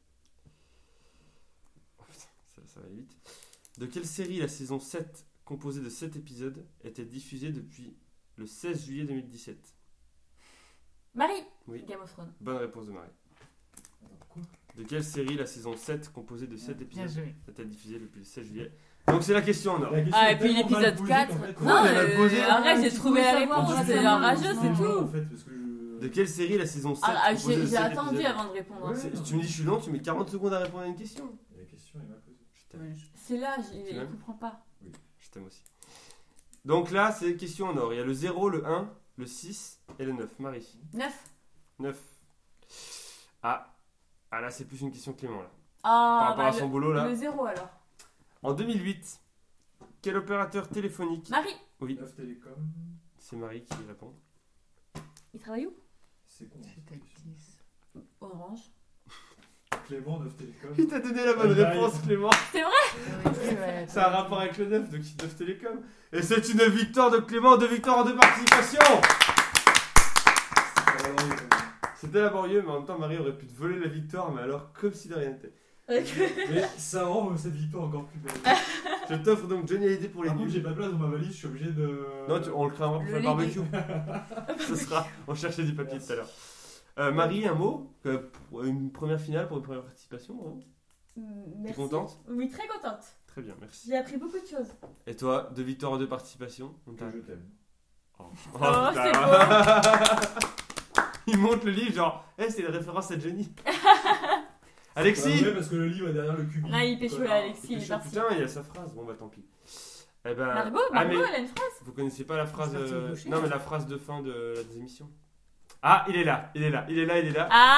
Oh putain, ça, ça va aller vite. De quelle série la saison sept, composée de sept épisodes, était diffusée depuis le seize juillet deux mille dix-sept? Marie. Oui. Game of Thrones. Bonne réponse de Marie. Attends, quoi? De quelle série la saison sept, composée de sept Bien épisodes, joué. est-elle diffusée depuis le seize juillet? Donc c'est la question en or. La question Ah, est et puis tellement mal l'épisode posée quatre. qu'en fait, Comment Non, elle a euh, posé arrête, j'ai Tu trouvé pouvais la savoir, réponse, tu c'est sais. un rageux, Non, c'est non, tout. En fait, parce que je. De quelle série la saison sept, Ah, ah, composée j'ai de j'ai sept attendu épisodes? avant de répondre. Ouais. C'est- Si tu me dis je suis lent, tu mets quarante secondes à répondre à une question. La question est mal posée. Je t'aime. Ouais, je- C'est là, j'ai- Tu il m'aimes comprend pas. Je t'aime aussi. Donc là, c'est une question en or. Il y a le zéro, le un, le six et le neuf. Marie. neuf. neuf. Ah, ah là, c'est plus une question Clément là. Par Ah, rapport bah, à son le, boulot là. le zéro alors. En deux mille huit, quel opérateur téléphonique? Marie, Oui, neuf Télécom. c'est Marie qui répond. il travaille où? C'est con. C'est cette question. tactis. Orange. Clément, neuf Télécom. Il t'a donné la bonne Ah, bah, réponse, il- Clément. Ouais, Ça a un rapport avec le neuf, donc c'est neuf Télécom. Et c'est une victoire de Clément, deux victoires en deux participations. C'est pas laborieux, quand même. C'était laborieux, mais en même temps, Marie aurait pu te voler la victoire, mais alors comme si de rien n'était. Mais ça rend cette victoire encore plus belle. Je t'offre donc Johnny Hallyday pour les Par contre, j'ai nuls. pas de place dans ma valise, je suis obligé de. Non, tu- on le créera pour Le faire le barbecue. Ce sera. On cherchait du papier Merci. tout à l'heure. Euh, Marie, un mot euh, pour une première finale pour une première participation. Hein. T'es Merci. contente? Oui, très contente. Très bien, merci. J'ai appris beaucoup de choses. Et toi, deux victoires en deux participations. On t'a- Que je t'aime. Oh, Oh, putain. Il monte le livre, genre, eh, c'est une référence à Johnny. Alexis. Ouais, parce que le livre est derrière le cubi. Ah, il pécho Connard. Alexis, il est parti. Putain, il y a sa phrase. Bon, bah tant pis. Eh ben, Margot, ah, Margot, mais elle a une phrase. vous connaissez pas la phrase. C'est parti euh, boucher. Non, mais la phrase de fin de la émission. Ah, il est là, il est là, il est là, il est là. Ah,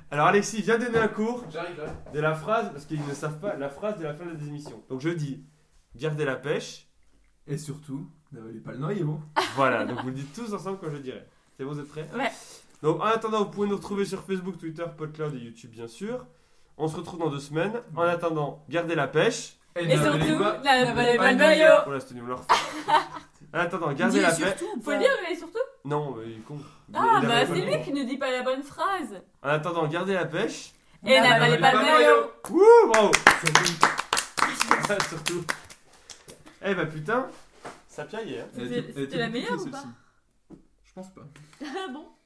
Alors Alexis vient donner un cours J'arrive, j'arrive. de la phrase, parce qu'ils ne savent pas la phrase de la fin de la émission. Donc je dis, gardez la pêche. Et surtout, n'avalez pas le noyau. Voilà, donc vous le dites tous ensemble quand je dirai. C'est bon, vous êtes prêts? Ouais. Donc en attendant, vous pouvez nous retrouver sur Facebook, Twitter, PodCloud et YouTube bien sûr. On se retrouve dans deux semaines. En attendant, gardez la pêche. Et surtout, pas- n'avalez pas le noyau. noyau. Voilà, c'était une leur En attendant, gardez Dis la pêche. surtout, Faut pas- dire, mais surtout. Non, mais il est con. Ah, Il bah avait pas c'est le lui nom. qui ne dit pas la bonne phrase. En attendant, gardez la pêche. Et n'avalez pas le noyau. Wouh, bravo. Surtout. Eh bah putain, ça piaillait, hein. C'était- Elle était- elle c'était était la compliquée, meilleure ou celle-ci. pas Je pense pas. Ah bon.